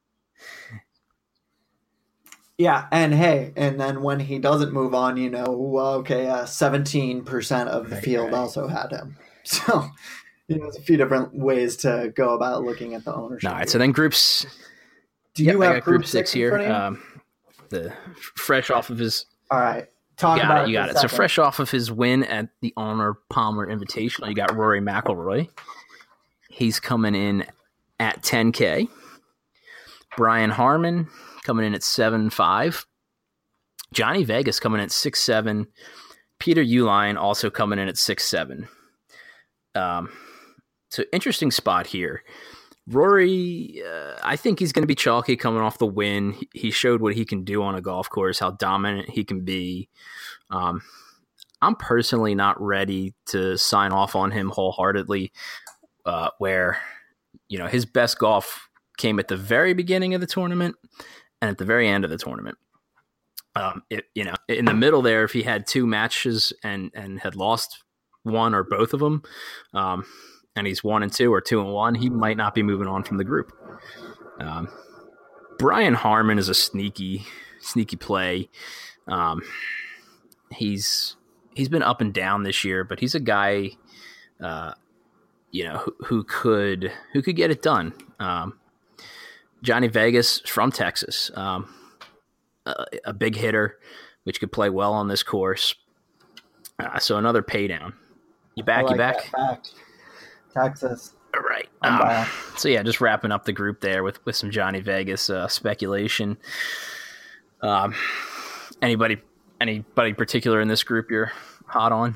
Yeah, and hey, and then when he doesn't move on, you know, okay, uh, seventeen percent of the right, field right. also had him. So, you know, there's a few different ways to go about looking at the ownership. All right, so then groups. Do you yep, have group six, six here? Um, the fresh off of his. All right, talk you got about it. it You got it. Second. So fresh off of his win at the Arnold Palmer Invitational, you got Rory McIlroy. He's coming in at ten K. Brian Harman coming in at seven five. Johnny Vegas coming in at six seven. Peter Uihlein also coming in at six seven. Um, so interesting spot here. Rory, uh, I think he's going to be chalky coming off the win. He, he showed what he can do on a golf course, how dominant he can be. Um, I'm personally not ready to sign off on him wholeheartedly, uh, where, you know, his best golf came at the very beginning of the tournament and at the very end of the tournament. Um, it, you know, in the middle there, if he had two matches and, and had lost one or both of them, um, and he's one and two or two and one, he might not be moving on from the group. Um, Brian Harman is a sneaky, sneaky play. Um, he's he's been up and down this year, but he's a guy, uh, you know, who, who could who could get it done. Um, Johnny Vegas from Texas, um, a, a big hitter, which could play well on this course. Uh, so another pay down. You back? like you back? Fact. Texas. All right. I'm Um, back. so yeah, just wrapping up the group there with, with some Johnny Vegas uh, speculation. Um, anybody, anybody particular in this group you're hot on?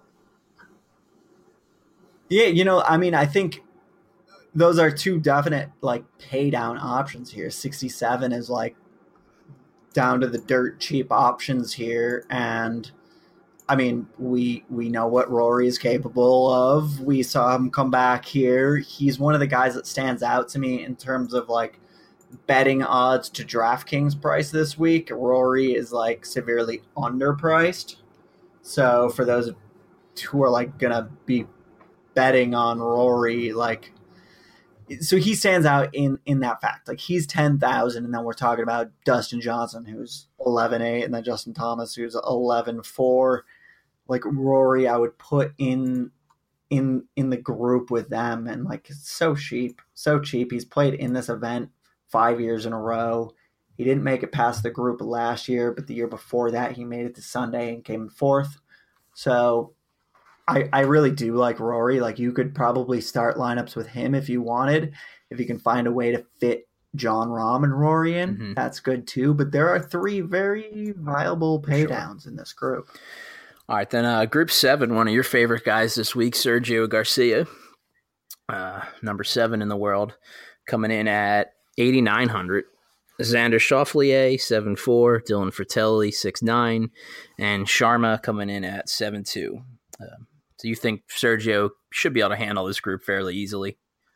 Yeah, you know, I mean, I think those are two definite like pay down options here. sixty-seven is like down to the dirt cheap options here, and I mean, we we know what Rory is capable of. We saw him come back here. He's one of the guys that stands out to me in terms of like betting odds to DraftKings price this week. Rory is like severely underpriced. So for those who are like gonna be betting on Rory, like, so he stands out in in that fact. Like he's ten thousand, and then we're talking about Dustin Johnson, who's eleven eight, and then Justin Thomas, who's eleven four. Like Rory, I would put in in in the group with them, and like it's so cheap, so cheap. He's played in this event five years in a row. He didn't make it past the group last year, but the year before that, he made it to Sunday and came in fourth. So I I really do like Rory. Like you could probably start lineups with him if you wanted. If you can find a way to fit John Rahm and Rory in, mm-hmm. that's good too. But there are three very viable pay downs sure. in this group. All right, then uh, Group seven, one of your favorite guys this week, Sergio Garcia, uh, number seven in the world, coming in at eighty-nine hundred. Xander Schauffele, seven four. Dylan Fratelli, six nine. And Sharma coming in at seven two. Uh, so you think Sergio should be able to handle this group fairly easily?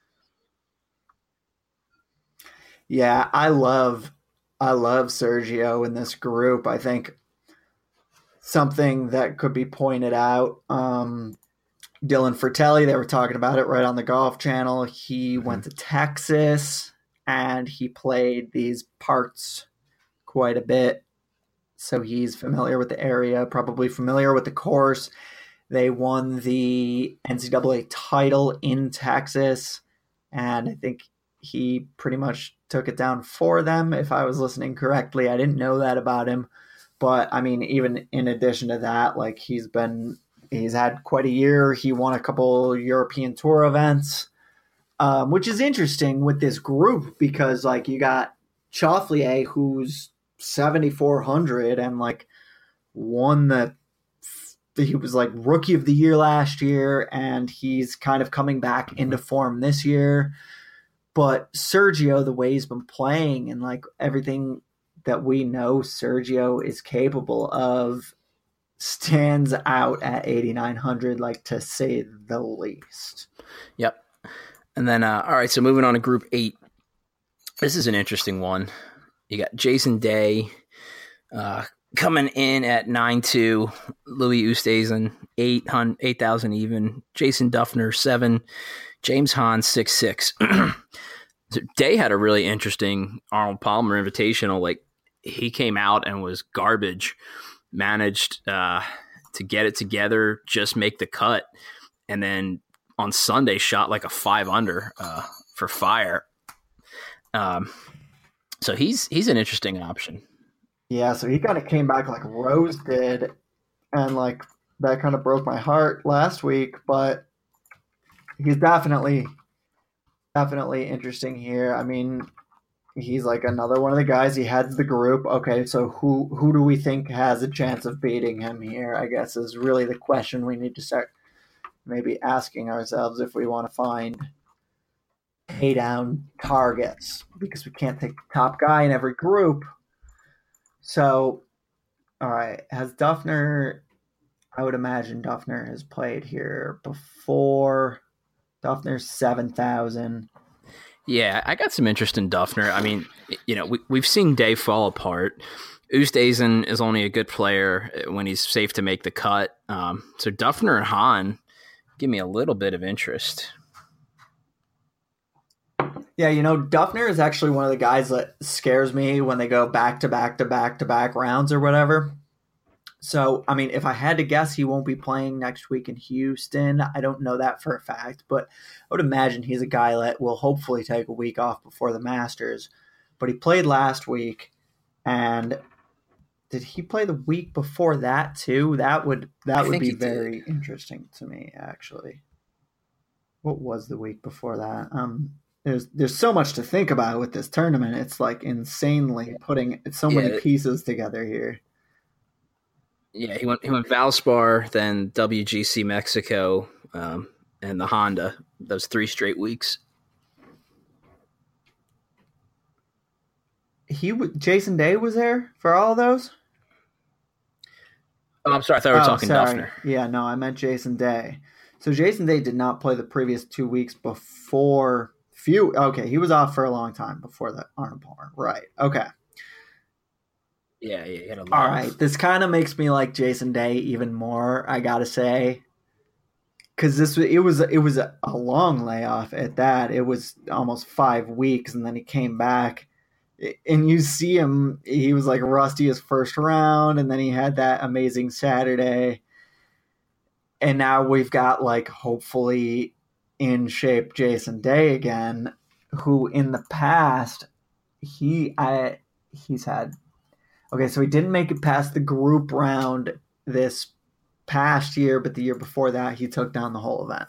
Yeah, I love, I love Sergio in this group. I think something that could be pointed out, um, Dylan Fratelli, they were talking about it right on the Golf Channel. He mm-hmm. went to Texas and he played these parts quite a bit. So he's familiar with the area, probably familiar with the course. They won the N C double A title in Texas, and I think he pretty much took it down for them, if I was listening correctly. I didn't know that about him. But, I mean, even in addition to that, like, he's been – he's had quite a year. He won a couple European Tour events, um, which is interesting with this group because, like, you got Schauffele, who's seventy-four hundred and, like, won the – he was, like, Rookie of the Year last year, and he's kind of coming back into form this year. But Sergio, the way he's been playing and, like, everything – that we know Sergio is capable of stands out at eighty-nine hundred, like to say the least. Yep. And then, uh, all right, so moving on to Group eight. This is an interesting one. You got Jason Day uh, coming in at nine two, Louis Oosthuizen, eight thousand even, Jason Duffner, seven, James Hahn, six six. Day had a really interesting Arnold Palmer Invitational, like, he came out and was garbage, managed uh, to get it together, just make the cut. And then on Sunday shot like a five under uh, for fire. Um, so he's, he's an interesting option. Yeah. So he kind of came back like Rose did. And like, that kind of broke my heart last week, but he's definitely, definitely interesting here. I mean, he's like another one of the guys. He heads the group. Okay, so who who do we think has a chance of beating him here, I guess, is really the question we need to start maybe asking ourselves if we want to find pay down targets, because we can't take the top guy in every group. So, all right, has Duffner, I would imagine Duffner has played here before. Duffner's seven thousand. Yeah, I got some interest in Duffner. I mean, you know, we, we've seen Day fall apart. Oosthuizen is only a good player when he's safe to make the cut. Um, so Duffner and Hahn give me a little bit of interest. Yeah, you know, Duffner is actually one of the guys that scares me when they go back to back to back to back rounds or whatever. So, I mean, if I had to guess, he won't be playing next week in Houston. I don't know that for a fact, but I would imagine he's a guy that will hopefully take a week off before the Masters. But he played last week, and did he play the week before that too? That would that I would think be he very did. interesting to me, actually. What was the week before that? Um, there's there's so much to think about with this tournament. It's like insanely putting so many Yeah, pieces together here. yeah. He went he went Valspar, then W G C Mexico, um, and the Honda. Those three straight weeks. He Jason Day was there for all of those. Oh, I'm sorry. I thought we were Oh, talking sorry. Duffner. Yeah, no, I meant Jason Day. So Jason Day did not play the previous two weeks before. Few. Okay, he was off for a long time before the Arnold Palmer. Right. Okay. Yeah, yeah. He had a All lot right. of. This kind of makes me like Jason Day even more. I gotta say, because this it was it was a, a long layoff at that. It was almost five weeks, and then he came back. And you see him, he was like rusty his first round, and then he had that amazing Saturday. And now we've got like hopefully in shape Jason Day again, who in the past he I he's had okay, so he didn't make it past the group round this past year, but the year before that he took down the whole event.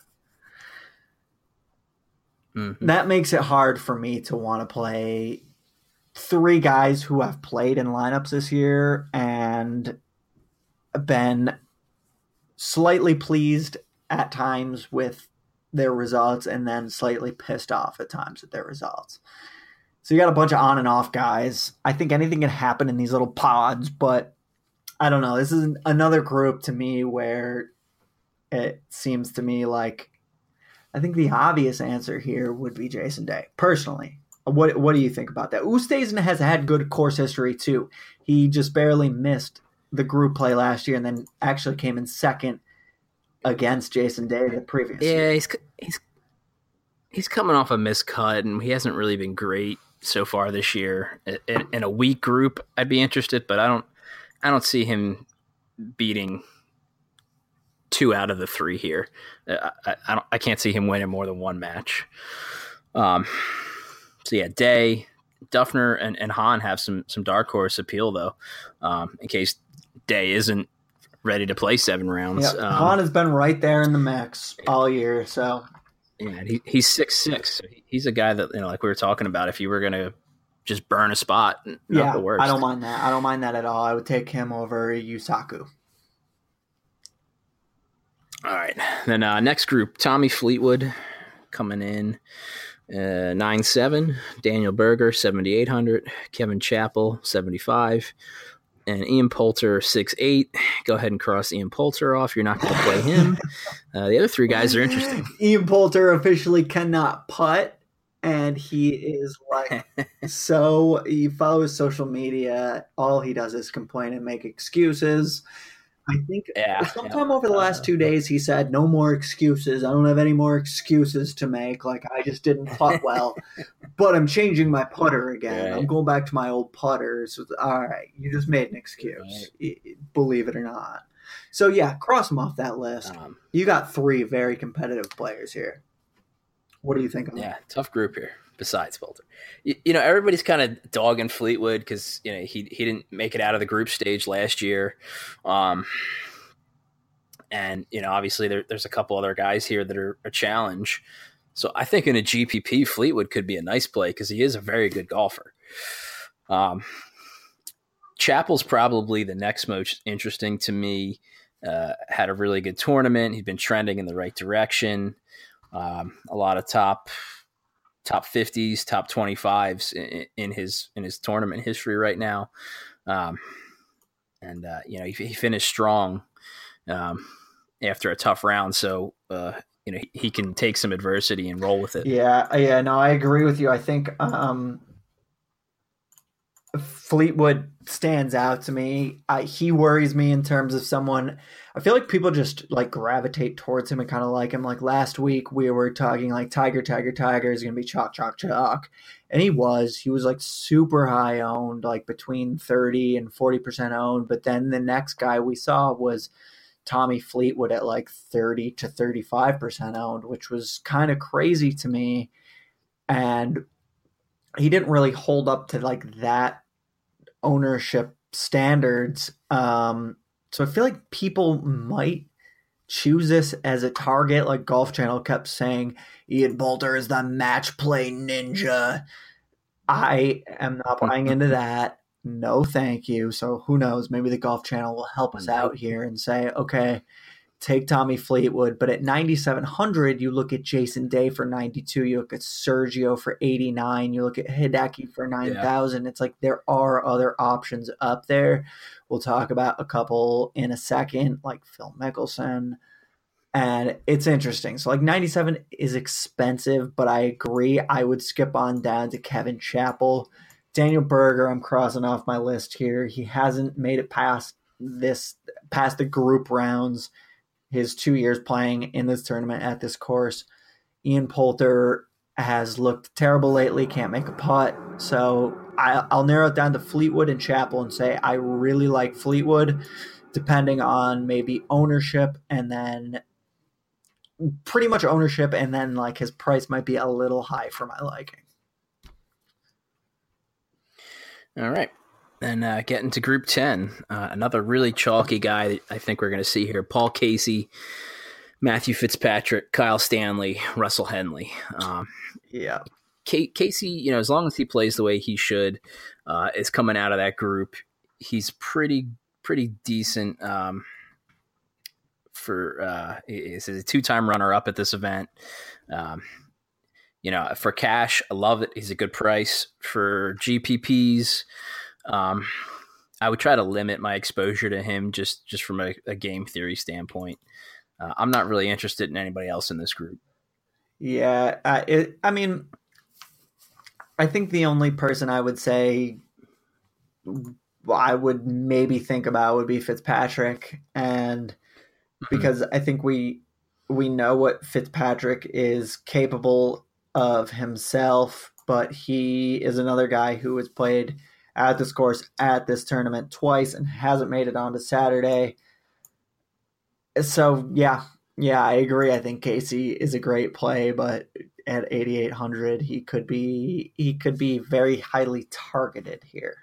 Mm-hmm. That makes it hard for me to want to play three guys who have played in lineups this year and been slightly pleased at times with their results and then slightly pissed off at times with their results. So you got a bunch of on and off guys. I think anything can happen in these little pods, but I don't know. This is another group to me where it seems to me like I think the obvious answer here would be Jason Day, personally. What what do you think about that? Oosthuizen has had good course history too. He just barely missed the group play last year and then actually came in second against Jason Day the previous yeah, year. he's he's he's coming off a miscut, and he hasn't really been great so far this year. In, in a weak group, I'd be interested, but I don't I don't see him beating two out of the three here. I I, I, don't, I can't see him winning more than one match. Um. So yeah, Day, Duffner, and, and Hahn have some some dark horse appeal though, um, in case Day isn't ready to play seven rounds. Yeah, um, Hahn has been right there in the mix all year. So yeah, he, he's six six. So he's a guy that, you know, like we were talking about, if you were gonna just burn a spot, not yeah, the worst. I don't mind that. I don't mind that at all. I would take him over Yusaku. All right, then uh, next group, Tommy Fleetwood coming in. Uh, nine seven, Daniel Berger seventy-eight hundred, Kevin Chappell seventy-five, and Ian Poulter six eight. Go ahead and cross Ian Poulter off. You're not going to play him. Uh, the other three guys are interesting. Ian Poulter officially cannot putt, and he is like so. You follow his social media, all he does is complain and make excuses. I think yeah, sometime yeah. over the last two days he said, no more excuses. I don't have any more excuses to make. Like, I just didn't putt well, but I'm changing my putter again. Right. I'm going back to my old putters. So, all right, you just made an excuse, right. Believe it or not. So, yeah, cross them off that list. Um, you got three very competitive players here. What do you think of Yeah, them? Tough group here. Besides Poulter, you, you know, everybody's kind of dogging Fleetwood because, you know, he he didn't make it out of the group stage last year, um, and you know, obviously there, there's a couple other guys here that are a challenge. So I think in a G P P, Fleetwood could be a nice play because he is a very good golfer. Um, Chappell's probably the next most interesting to me. Uh, had a really good tournament. He's been trending in the right direction. Um, a lot of top. top fifties, top twenty-fives in, in his in his tournament history right now. Um, and, uh, you know, he, he finished strong um, after a tough round. So, uh, you know, he, he can take some adversity and roll with it. Yeah, yeah, no, I agree with you. I think um, Fleetwood stands out to me. I, he worries me in terms of someone. I feel like people just like gravitate towards him and kind of like him. Like last week, we were talking like Tiger, Tiger, Tiger is going to be chalk, chalk, chalk. And he was. He was like super high owned, like between thirty and forty percent owned. But then the next guy we saw was Tommy Fleetwood at like thirty to thirty-five percent owned, which was kind of crazy to me. And he didn't really hold up to like that ownership standards. Um, so I feel like people might choose this as a target. Like Golf Channel kept saying, Ian Poulter is the match play ninja. I am not buying into that. No, thank you. So who knows? Maybe the Golf Channel will help us out here and say, okay, take Tommy Fleetwood. But at ninety-seven hundred, you look at Jason Day for ninety-two. You look at Sergio for eighty-nine. You look at Hideki for nine thousand. Yeah. It's like there are other options up there. We'll talk about a couple in a second, like Phil Mickelson. And it's interesting. So like ninety-seven is expensive, but I agree. I would skip on down to Kevin Chappell. Daniel Berger, I'm crossing off my list here. He hasn't made it past this, past the group rounds. His two years playing in this tournament at this course. Ian Poulter has looked terrible lately, can't make a putt. So I, I'll narrow it down to Fleetwood and Chappell and say I really like Fleetwood, depending on maybe ownership and then pretty much ownership, and then like his price might be a little high for my liking. All right. Then uh, getting to Group ten, uh, another really chalky guy that I think we're going to see here. Paul Casey, Matthew Fitzpatrick, Kyle Stanley, Russell Henley. Um, yeah. K- Casey, you know, as long as he plays the way he should, uh, is coming out of that group. He's pretty, pretty decent um, for, uh, he's a two-time runner-up at this event. Um, you know, for cash, I love it. He's a good price. For G P Ps, Um, I would try to limit my exposure to him just, just from a, a game theory standpoint. Uh, I'm not really interested in anybody else in this group. Yeah. Uh, it, I mean, I think the only person I would say I would maybe think about would be Fitzpatrick. And because I think we, we know what Fitzpatrick is capable of himself, but he is another guy who has played at this course, at this tournament twice, and hasn't made it onto Saturday. So, yeah, yeah, I agree. I think Casey is a great play, but at eighty-eight hundred, he could be he could be very highly targeted here.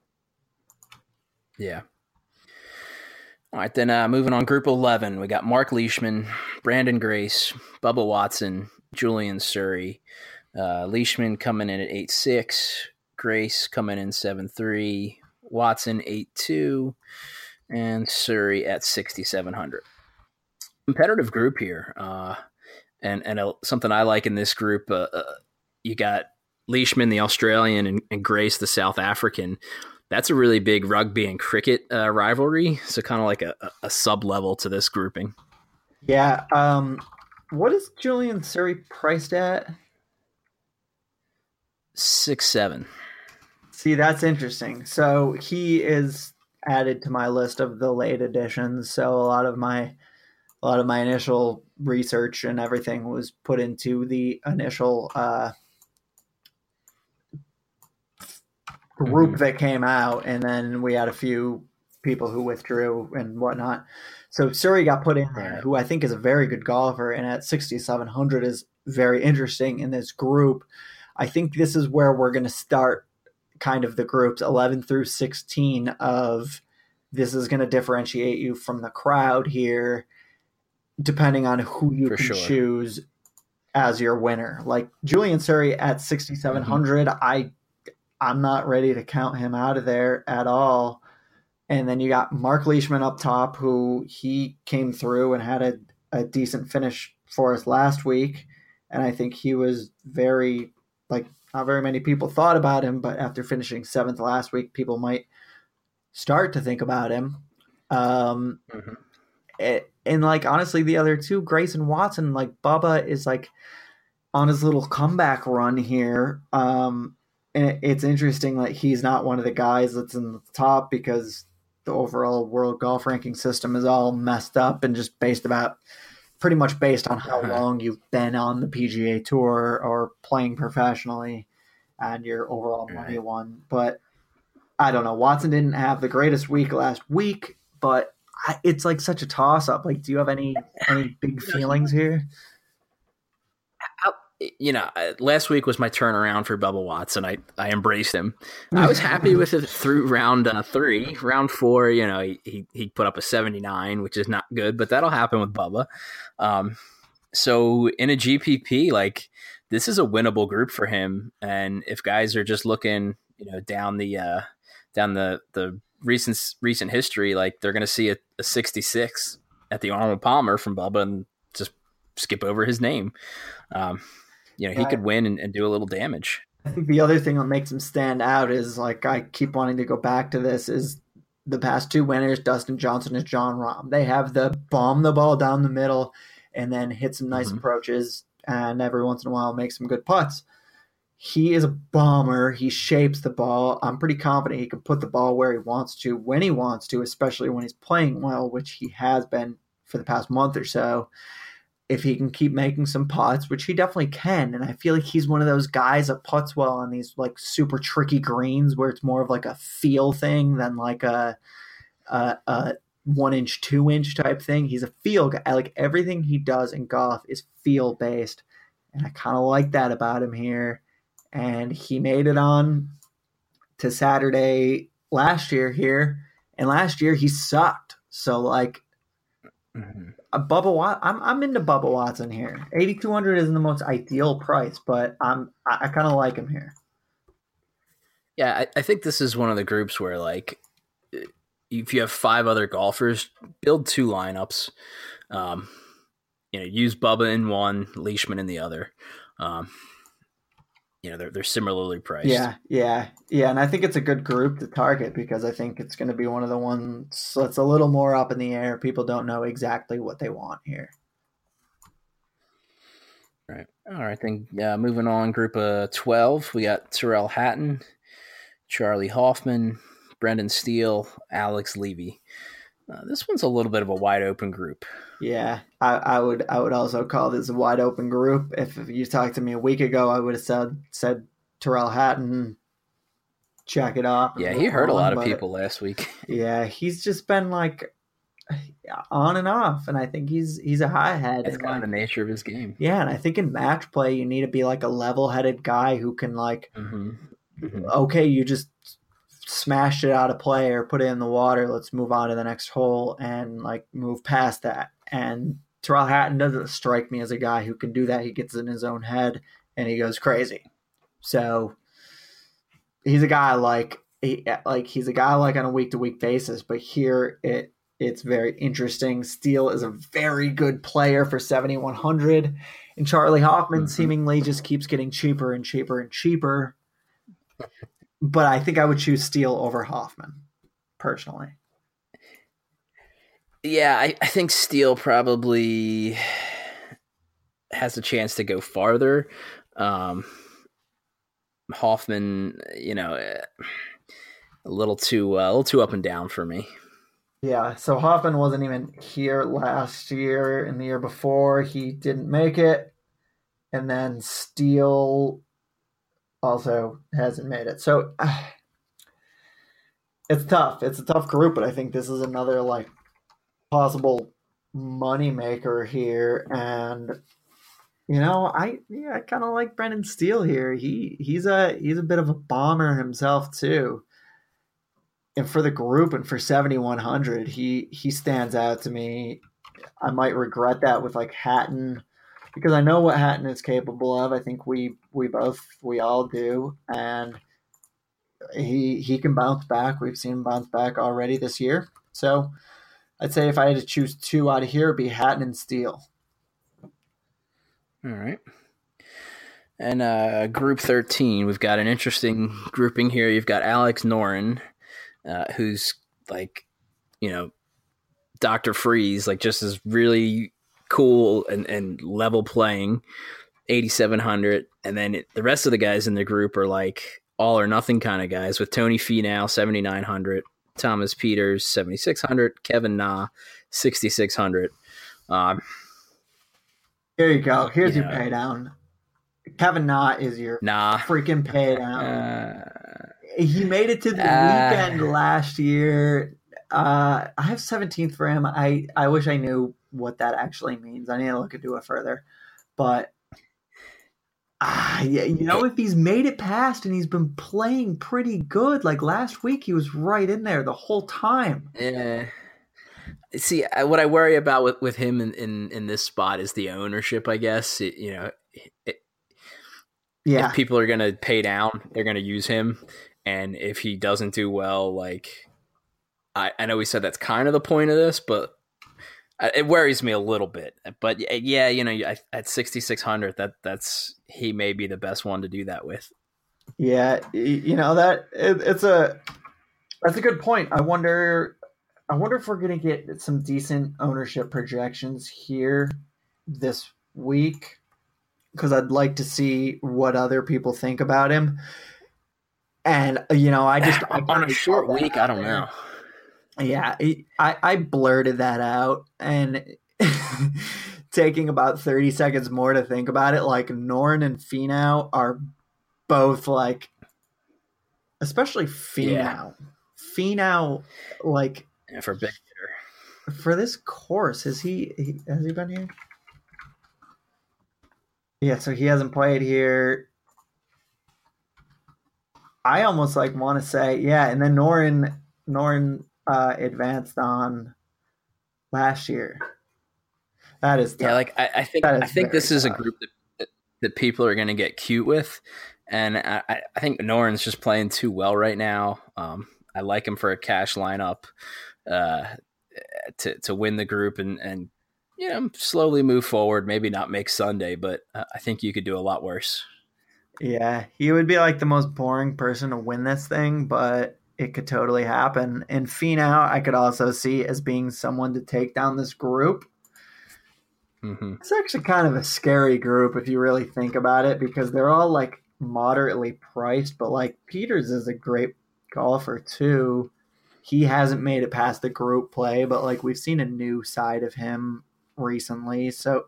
Yeah. All right, then uh, moving on, Group eleven, we got Mark Leishman, Brandon Grace, Bubba Watson, Julian Surrey. Uh, Leishman coming in at eight six, Grace coming in seven three, Watson eight two, and Surrey at sixty-seven hundred. Competitive group here, uh, and and uh, something I like in this group. Uh, uh, you got Leishman, the Australian, and, and Grace, the South African. That's a really big rugby and cricket uh, rivalry, so kind of like a, a, a sub level to this grouping. Yeah. Um, what is Julian Surrey priced at? Six seven. See, that's interesting. So he is added to my list of the late additions. So a lot of my a lot of my initial research and everything was put into the initial uh, group mm-hmm. that came out, and then we had a few people who withdrew and whatnot. So Surrey got put in there, who I think is a very good golfer, and at sixty-seven hundred is very interesting in this group. I think this is where we're going to start kind of the groups eleven through sixteen of this is going to differentiate you from the crowd here, depending on who you For can sure. choose as your winner. Like Julian Surrey at sixty-seven hundred, mm-hmm. I, I'm not ready to count him out of there at all. And then you got Mark Leishman up top, who he came through and had a, a decent finish for us last week. And I think he was very, like, not very many people thought about him, but after finishing seventh last week, people might start to think about him. Um, mm-hmm. it, and, like, honestly, the other two, Grace and Watson, like, Bubba is, like, on his little comeback run here. Um, and it's interesting that he's not one of the guys that's in the top because the overall world golf ranking system is all messed up and just based about pretty much based on how long you've been on the P G A Tour or playing professionally and your overall money Right. won. But I don't know. Watson didn't have the greatest week last week, but I, it's like such a toss up. Like, do you have any any big feelings here? You know, uh, last week was my turnaround for Bubba Watson. I, I embraced him. I was happy with it through round uh, three. Round four, you know, he, he he put up a seventy-nine, which is not good, but that'll happen with Bubba. Um, so in a G P P, like, this is a winnable group for him. And if guys are just looking, you know, down the uh, down the the recent recent history, like, they're going to see a, a sixty-six at the Arnold Palmer from Bubba and just skip over his name. Um, You know, he could win and, and do a little damage. I think the other thing that makes him stand out is, like, I keep wanting to go back to this, is the past two winners, Dustin Johnson and Jon Rahm. They have the bomb the ball down the middle and then hit some nice mm-hmm. approaches, and every once in a while make some good putts. He is a bomber. He shapes the ball. I'm pretty confident he can put the ball where he wants to, when he wants to, especially when he's playing well, which he has been for the past month or so. If he can keep making some putts, which he definitely can. And I feel like he's one of those guys that putts well on these like super tricky greens where it's more of like a feel thing than like a, a, a one inch, two inch type thing. He's a feel guy. Like, everything he does in golf is feel based. And I kind of like that about him here. And he made it on to Saturday last year here. And last year he sucked. So like, mm-hmm. A Bubba Wat, I'm I'm into Bubba Watson here. eighty-two hundred isn't the most ideal price, but I'm I, I kind of like him here. Yeah, I, I think this is one of the groups where, like, if you have five other golfers, build two lineups. Um, you know, use Bubba in one, Leishman in the other. Um, you know, they're they're similarly priced. Yeah, yeah, yeah, and I think it's a good group to target because I think it's going to be one of the ones that's a little more up in the air. People don't know exactly what they want here. Right. All right. Then, yeah, moving on, group of twelve, we got Tyrrell Hatton, Charlie Hoffman, Brendan Steele, Alex Levy. Uh, this one's a little bit of a wide open group. Yeah, I, I would I would also call this a wide open group. If, if you talked to me a week ago, I would have said said Tyrrell Hatton, check it off. Yeah, he hurt on, a lot of people last week. Yeah, he's just been like on and off, and I think he's he's a high head. That's kind of the nature of his game. Yeah, and I think in match play you need to be like a level headed guy who can like, mm-hmm. Mm-hmm. okay, you just smashed it out of play or put it in the water. Let's move on to the next hole and like move past that. And Tyrrell Hatton doesn't strike me as a guy who can do that. He gets in his own head and he goes crazy. So he's a guy like he, like he's a guy like on a week to week basis. But here it it's very interesting. Steele is a very good player for seventy-one hundred, and Charlie Hoffman mm-hmm. seemingly just keeps getting cheaper and cheaper and cheaper. But I think I would choose Steele over Hoffman, personally. Yeah, I, I think Steele probably has a chance to go farther. Um, Hoffman, you know, a little too uh, a little too up and down for me. Yeah, so Hoffman wasn't even here last year, and the year before he didn't make it, and then Steele also hasn't made it. So uh, it's tough. It's a tough group, but I think this is another like possible money maker here. And you know, I yeah, I kind of like Brendan Steele here. He he's a he's a bit of a bomber himself too. And for the group and for seventy-one hundred, he he stands out to me. I might regret that with like Hatton, because I know what Hatton is capable of. I think we we both we all do, and he he can bounce back. We've seen him bounce back already this year. So I'd say if I had to choose two out of here, it'd be Hatton and Steele. All right. And uh, group thirteen, we've got an interesting grouping here. You've got Alex Noren, uh, who's like, you know, Doctor Freeze, like just is really cool and, and level playing, eighty-seven hundred. And then it, the rest of the guys in the group are like all or nothing kind of guys with Tony Finau, seventy-nine hundred, Thomas Peters, seventy-six hundred, Kevin Na, sixty-six hundred. Um, Here you go. Here's you your know, pay down. Kevin Na is your Nah. freaking pay down. Uh, he made it to the uh, weekend last year. Uh, I have seventeenth for him. I, I wish I knew what that actually means. I need to look into it further. But, uh, yeah, you know, if he's made it past and he's been playing pretty good, like last week he was right in there the whole time. Yeah. See, what I worry about with, with him in, in, in this spot is the ownership, I guess. It, you know, it, yeah. if people are going to pay down, they're going to use him. And if he doesn't do well, like, I, I know we said that's kind of the point of this, but it worries me a little bit. But yeah, you know, at sixty-six hundred, that that's he may be the best one to do that with. Yeah, you know that it, it's a that's a good point. I wonder, I wonder if we're gonna get some decent ownership projections here this week, because I'd like to see what other people think about him. And you know, I just I on a short week, I don't know. Yeah, I, I blurted that out, and taking about thirty seconds more to think about it, like Noren and Finau are both like, especially Finau. Yeah. Finau, like yeah, for big hitter. For this course, has he, he has he been here? Yeah, so he hasn't played here. I almost like want to say, yeah, and then Noren Noren uh, advanced on last year. That is tough. Yeah, like I, I think I think this is tough. a group that, that, that people are going to get cute with, and I, I think Noren's just playing too well right now. Um, I like him for a cash lineup uh, to to win the group and and you know slowly move forward. Maybe not make Sunday, but uh, I think you could do a lot worse. Yeah, he would be like the most boring person to win this thing, but it could totally happen. And Finau, I could also see as being someone to take down this group. Mm-hmm. It's actually kind of a scary group if you really think about it, because they're all like moderately priced, but like Peters is a great golfer too. He hasn't made it past the group play, but like we've seen a new side of him recently. So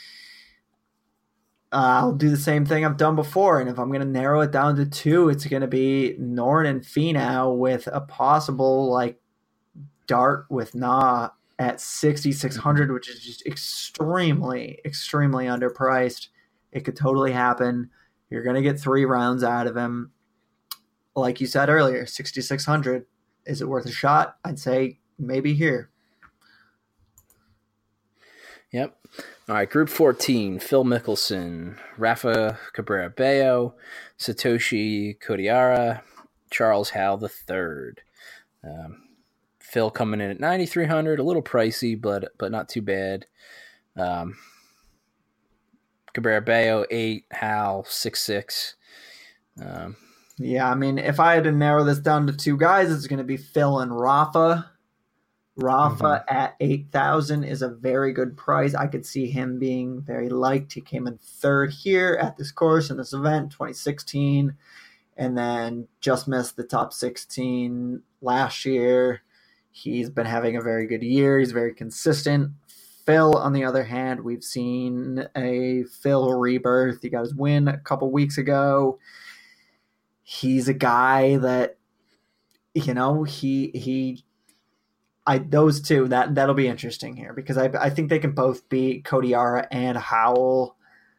Uh, I'll do the same thing I've done before, and if I'm going to narrow it down to two, it's going to be Noren and Finau with a possible like dart with Na at sixty-six hundred, which is just extremely, extremely underpriced. It could totally happen. You're going to get three rounds out of him. Like you said earlier, sixty-six hundred. Is it worth a shot? I'd say maybe here. Yep. All right, Group fourteen, Phil Mickelson, Rafa Cabrera Bello, Satoshi Kotiara, Charles Howell the third. Um, Phil coming in at ninety-three hundred, a little pricey, but but not too bad. Um, Cabrera Bello, eight, Howell, six six. Um, yeah, I mean, if I had to narrow this down to two guys, it's going to be Phil and Rafa. Rafa mm-hmm. at eight thousand is a very good price. I could see him being very liked. He came in third here at this course in this event, twenty sixteen, and then just missed the top sixteen last year. He's been having a very good year. He's very consistent. Phil, on the other hand, we've seen a Phil rebirth. He got his win a couple weeks ago. He's a guy that, you know, he he – I, those two, that, that'll be interesting here, because I I think they can both beat Kotiara and Howell.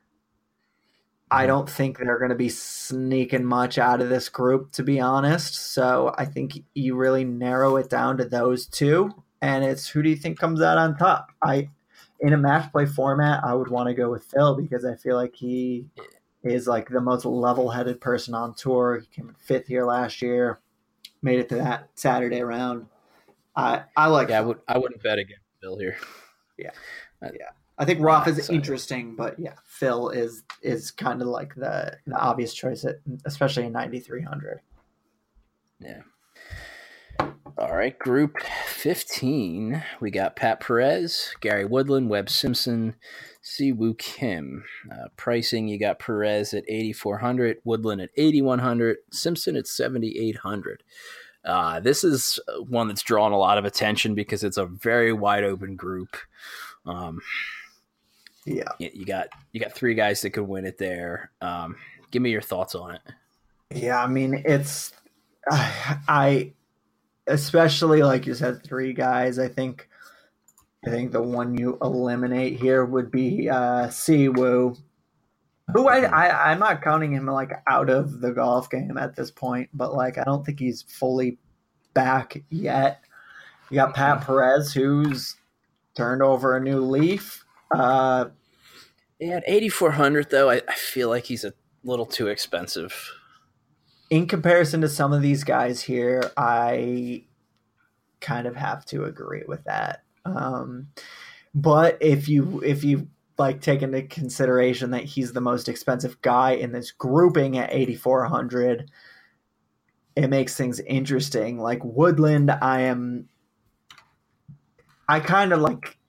I don't think they're going to be sneaking much out of this group, to be honest. So I think you really narrow it down to those two, and it's who do you think comes out on top? I in a match play format, I would want to go with Phil, because I feel like he is like the most level-headed person on tour. He came in fifth here last year, made it to that Saturday round. I, I like. Yeah, I would. I wouldn't bet against Phil here. Yeah, yeah. I think Roth is so interesting, but yeah, Phil is is kind of like the, the obvious choice, at, especially in ninety-three hundred. Yeah. All right, Group fifteen. We got Pat Perez, Gary Woodland, Webb Simpson, Siwoo Kim. Uh, pricing, you got Perez at eighty-four hundred, Woodland at eighty-one hundred, Simpson at seventy-eight hundred. Uh, this is one that's drawn a lot of attention because it's a very wide open group. Um, yeah, you, you got you got three guys that could win it there. Um, give me your thoughts on it. Yeah, I mean, it's I, I especially like you said, three guys. I think I think the one you eliminate here would be uh, Siwoo, who I, I I'm not counting him like out of the golf game at this point, but like I don't think he's fully back yet. You got Pat Perez, who's turned over a new leaf. Uh, yeah, at eighty-four hundred though, I, I feel like he's a little too expensive. In comparison to some of these guys here, I kind of have to agree with that. Um, but if you if you like take into consideration that he's the most expensive guy in this grouping at eighty-four hundred, it makes things interesting. Like Woodland, I am, I kind of like,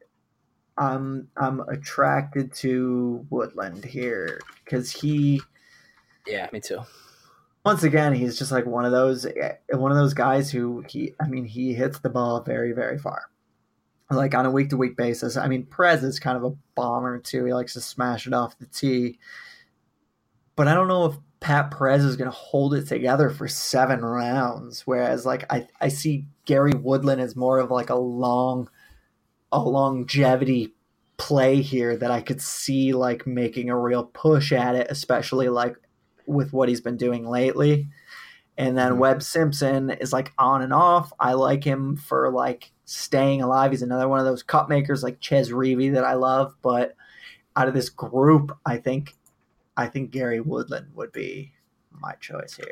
I'm I'm attracted to Woodland here because he, yeah, me too. Once again, he's just like one of those one of those guys who he I mean he hits the ball very, very far. Like on a week to week basis. I mean, Perez is kind of a bomber too. He likes to smash it off the tee. But I don't know if Pat Perez is gonna hold it together for seven rounds. Whereas like I, I see Gary Woodland as more of like a long a longevity play here that I could see like making a real push at it, especially like with what he's been doing lately. And then mm-hmm. Webb Simpson is like on and off. I like him for like staying alive. He's another one of those cup makers like Ches Reavie that I love. But out of this group, I think I think Gary Woodland would be my choice here.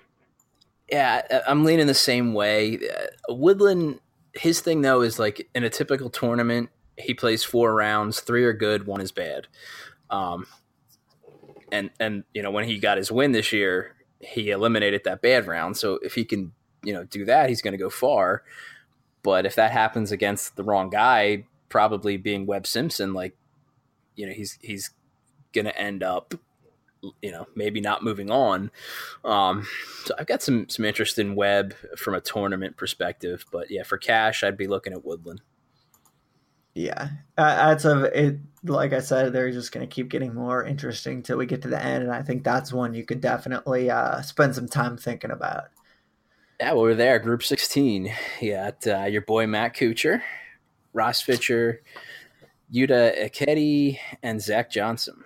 Yeah, I'm leaning the same way. Uh, Woodland, his thing though is like in a typical tournament, he plays four rounds, three are good, one is bad. Um, And, and you know, when he got his win this year, he eliminated that bad round. So if he can, you know, do that, he's going to go far. But if that happens against the wrong guy, probably being Webb Simpson, like, you know, he's he's going to end up, you know, maybe not moving on. Um, so I've got some some interest in Webb from a tournament perspective. But, yeah, for cash, I'd be looking at Woodland. Yeah, uh, that's a it. Like I said, they're just going to keep getting more interesting till we get to the end, and I think that's one you could definitely uh, spend some time thinking about. Yeah, well, we're there, Group sixteen. You got uh, your boy Matt Kuchar, Ross Fisher, Yuta Ikeda, and Zach Johnson.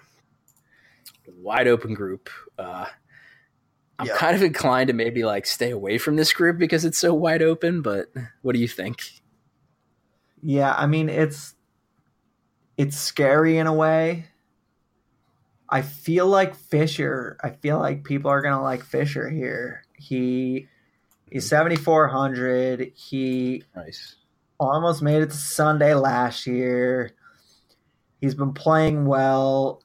Wide open group. Uh, I'm yep. kind of inclined to maybe like stay away from this group because it's so wide open. But what do you think? Yeah, I mean, it's it's scary in a way. I feel like Fisher, I feel like people are going to like Fisher here. He He's seventy-four hundred. He nice. almost made it to Sunday last year. He's been playing well.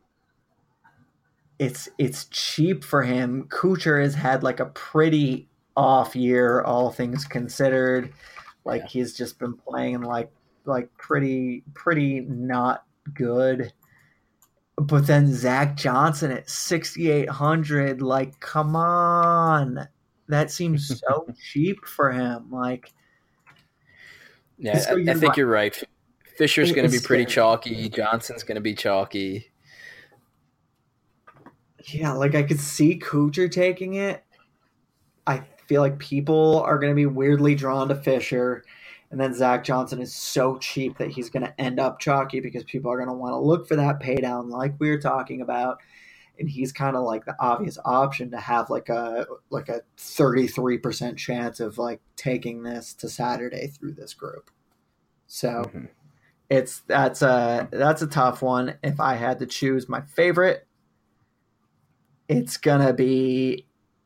It's it's cheap for him. Kuchar has had like a pretty off year, all things considered. Like yeah. he's just been playing like like pretty pretty not good. But then Zach Johnson at sixty-eight hundred, like, come on. That seems so cheap for him. Like, yeah, I, I think like, you're right. Fisher's going to be pretty chalky. Johnson's going to be chalky. Yeah, like I could see Kuchar taking it. I feel like people are going to be weirdly drawn to Fisher. And then Zach Johnson is so cheap that he's going to end up chalky because people are going to want to look for that pay down like we were talking about. And he's kind of like the obvious option to have like a like a thirty-three percent chance of like taking this to Saturday through this group. So mm-hmm. it's that's a that's a tough one. If I had to choose my favorite, it's gonna be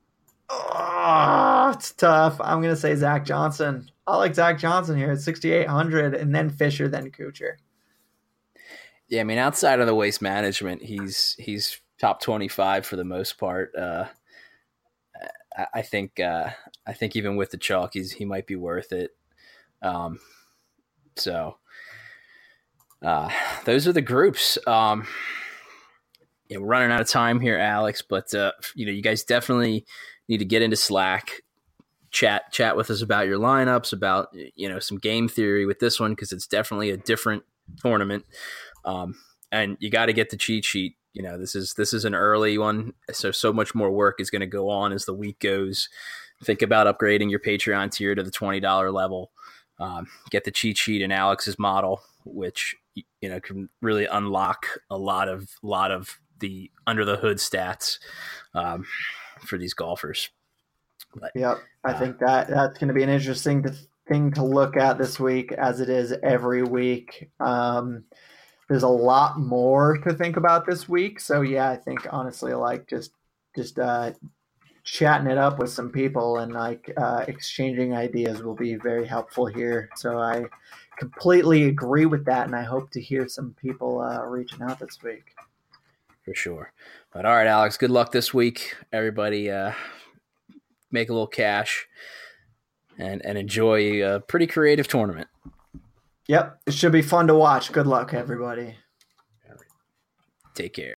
oh, it's tough. I'm gonna say Zach Johnson. I like Zach Johnson here at sixty-eight hundred, and then Fisher, then Kuchar. Yeah, I mean, outside of the waste management, he's he's top twenty-five for the most part. Uh, I, I think uh, I think even with the chalk, he's, he might be worth it. Um, so uh, those are the groups. Um, yeah, we're running out of time here, Alex, but uh, you know, you guys definitely need to get into Slack, chat chat with us about your lineups, about, you know, some game theory with this one, because it's definitely a different tournament. Um, and you got to get the cheat sheet. You know, this is this is an early one, so so much more work is going to go on as the week goes. Think about upgrading your Patreon tier to the twenty dollars level. Um, get the cheat sheet in Alex's model, which, you know, can really unlock a lot of lot of the under the hood stats um, for these golfers. But, yep, I uh, think that that's going to be an interesting to, thing to look at this week, as it is every week. Um, there's a lot more to think about this week, so yeah, I think honestly, like just just uh, chatting it up with some people and like uh, exchanging ideas will be very helpful here. So I completely agree with that, and I hope to hear some people uh, reaching out this week. For sure. But all right, Alex, good luck this week. Everybody uh, make a little cash and, and enjoy a pretty creative tournament. Yep. It should be fun to watch. Good luck, everybody. Take care.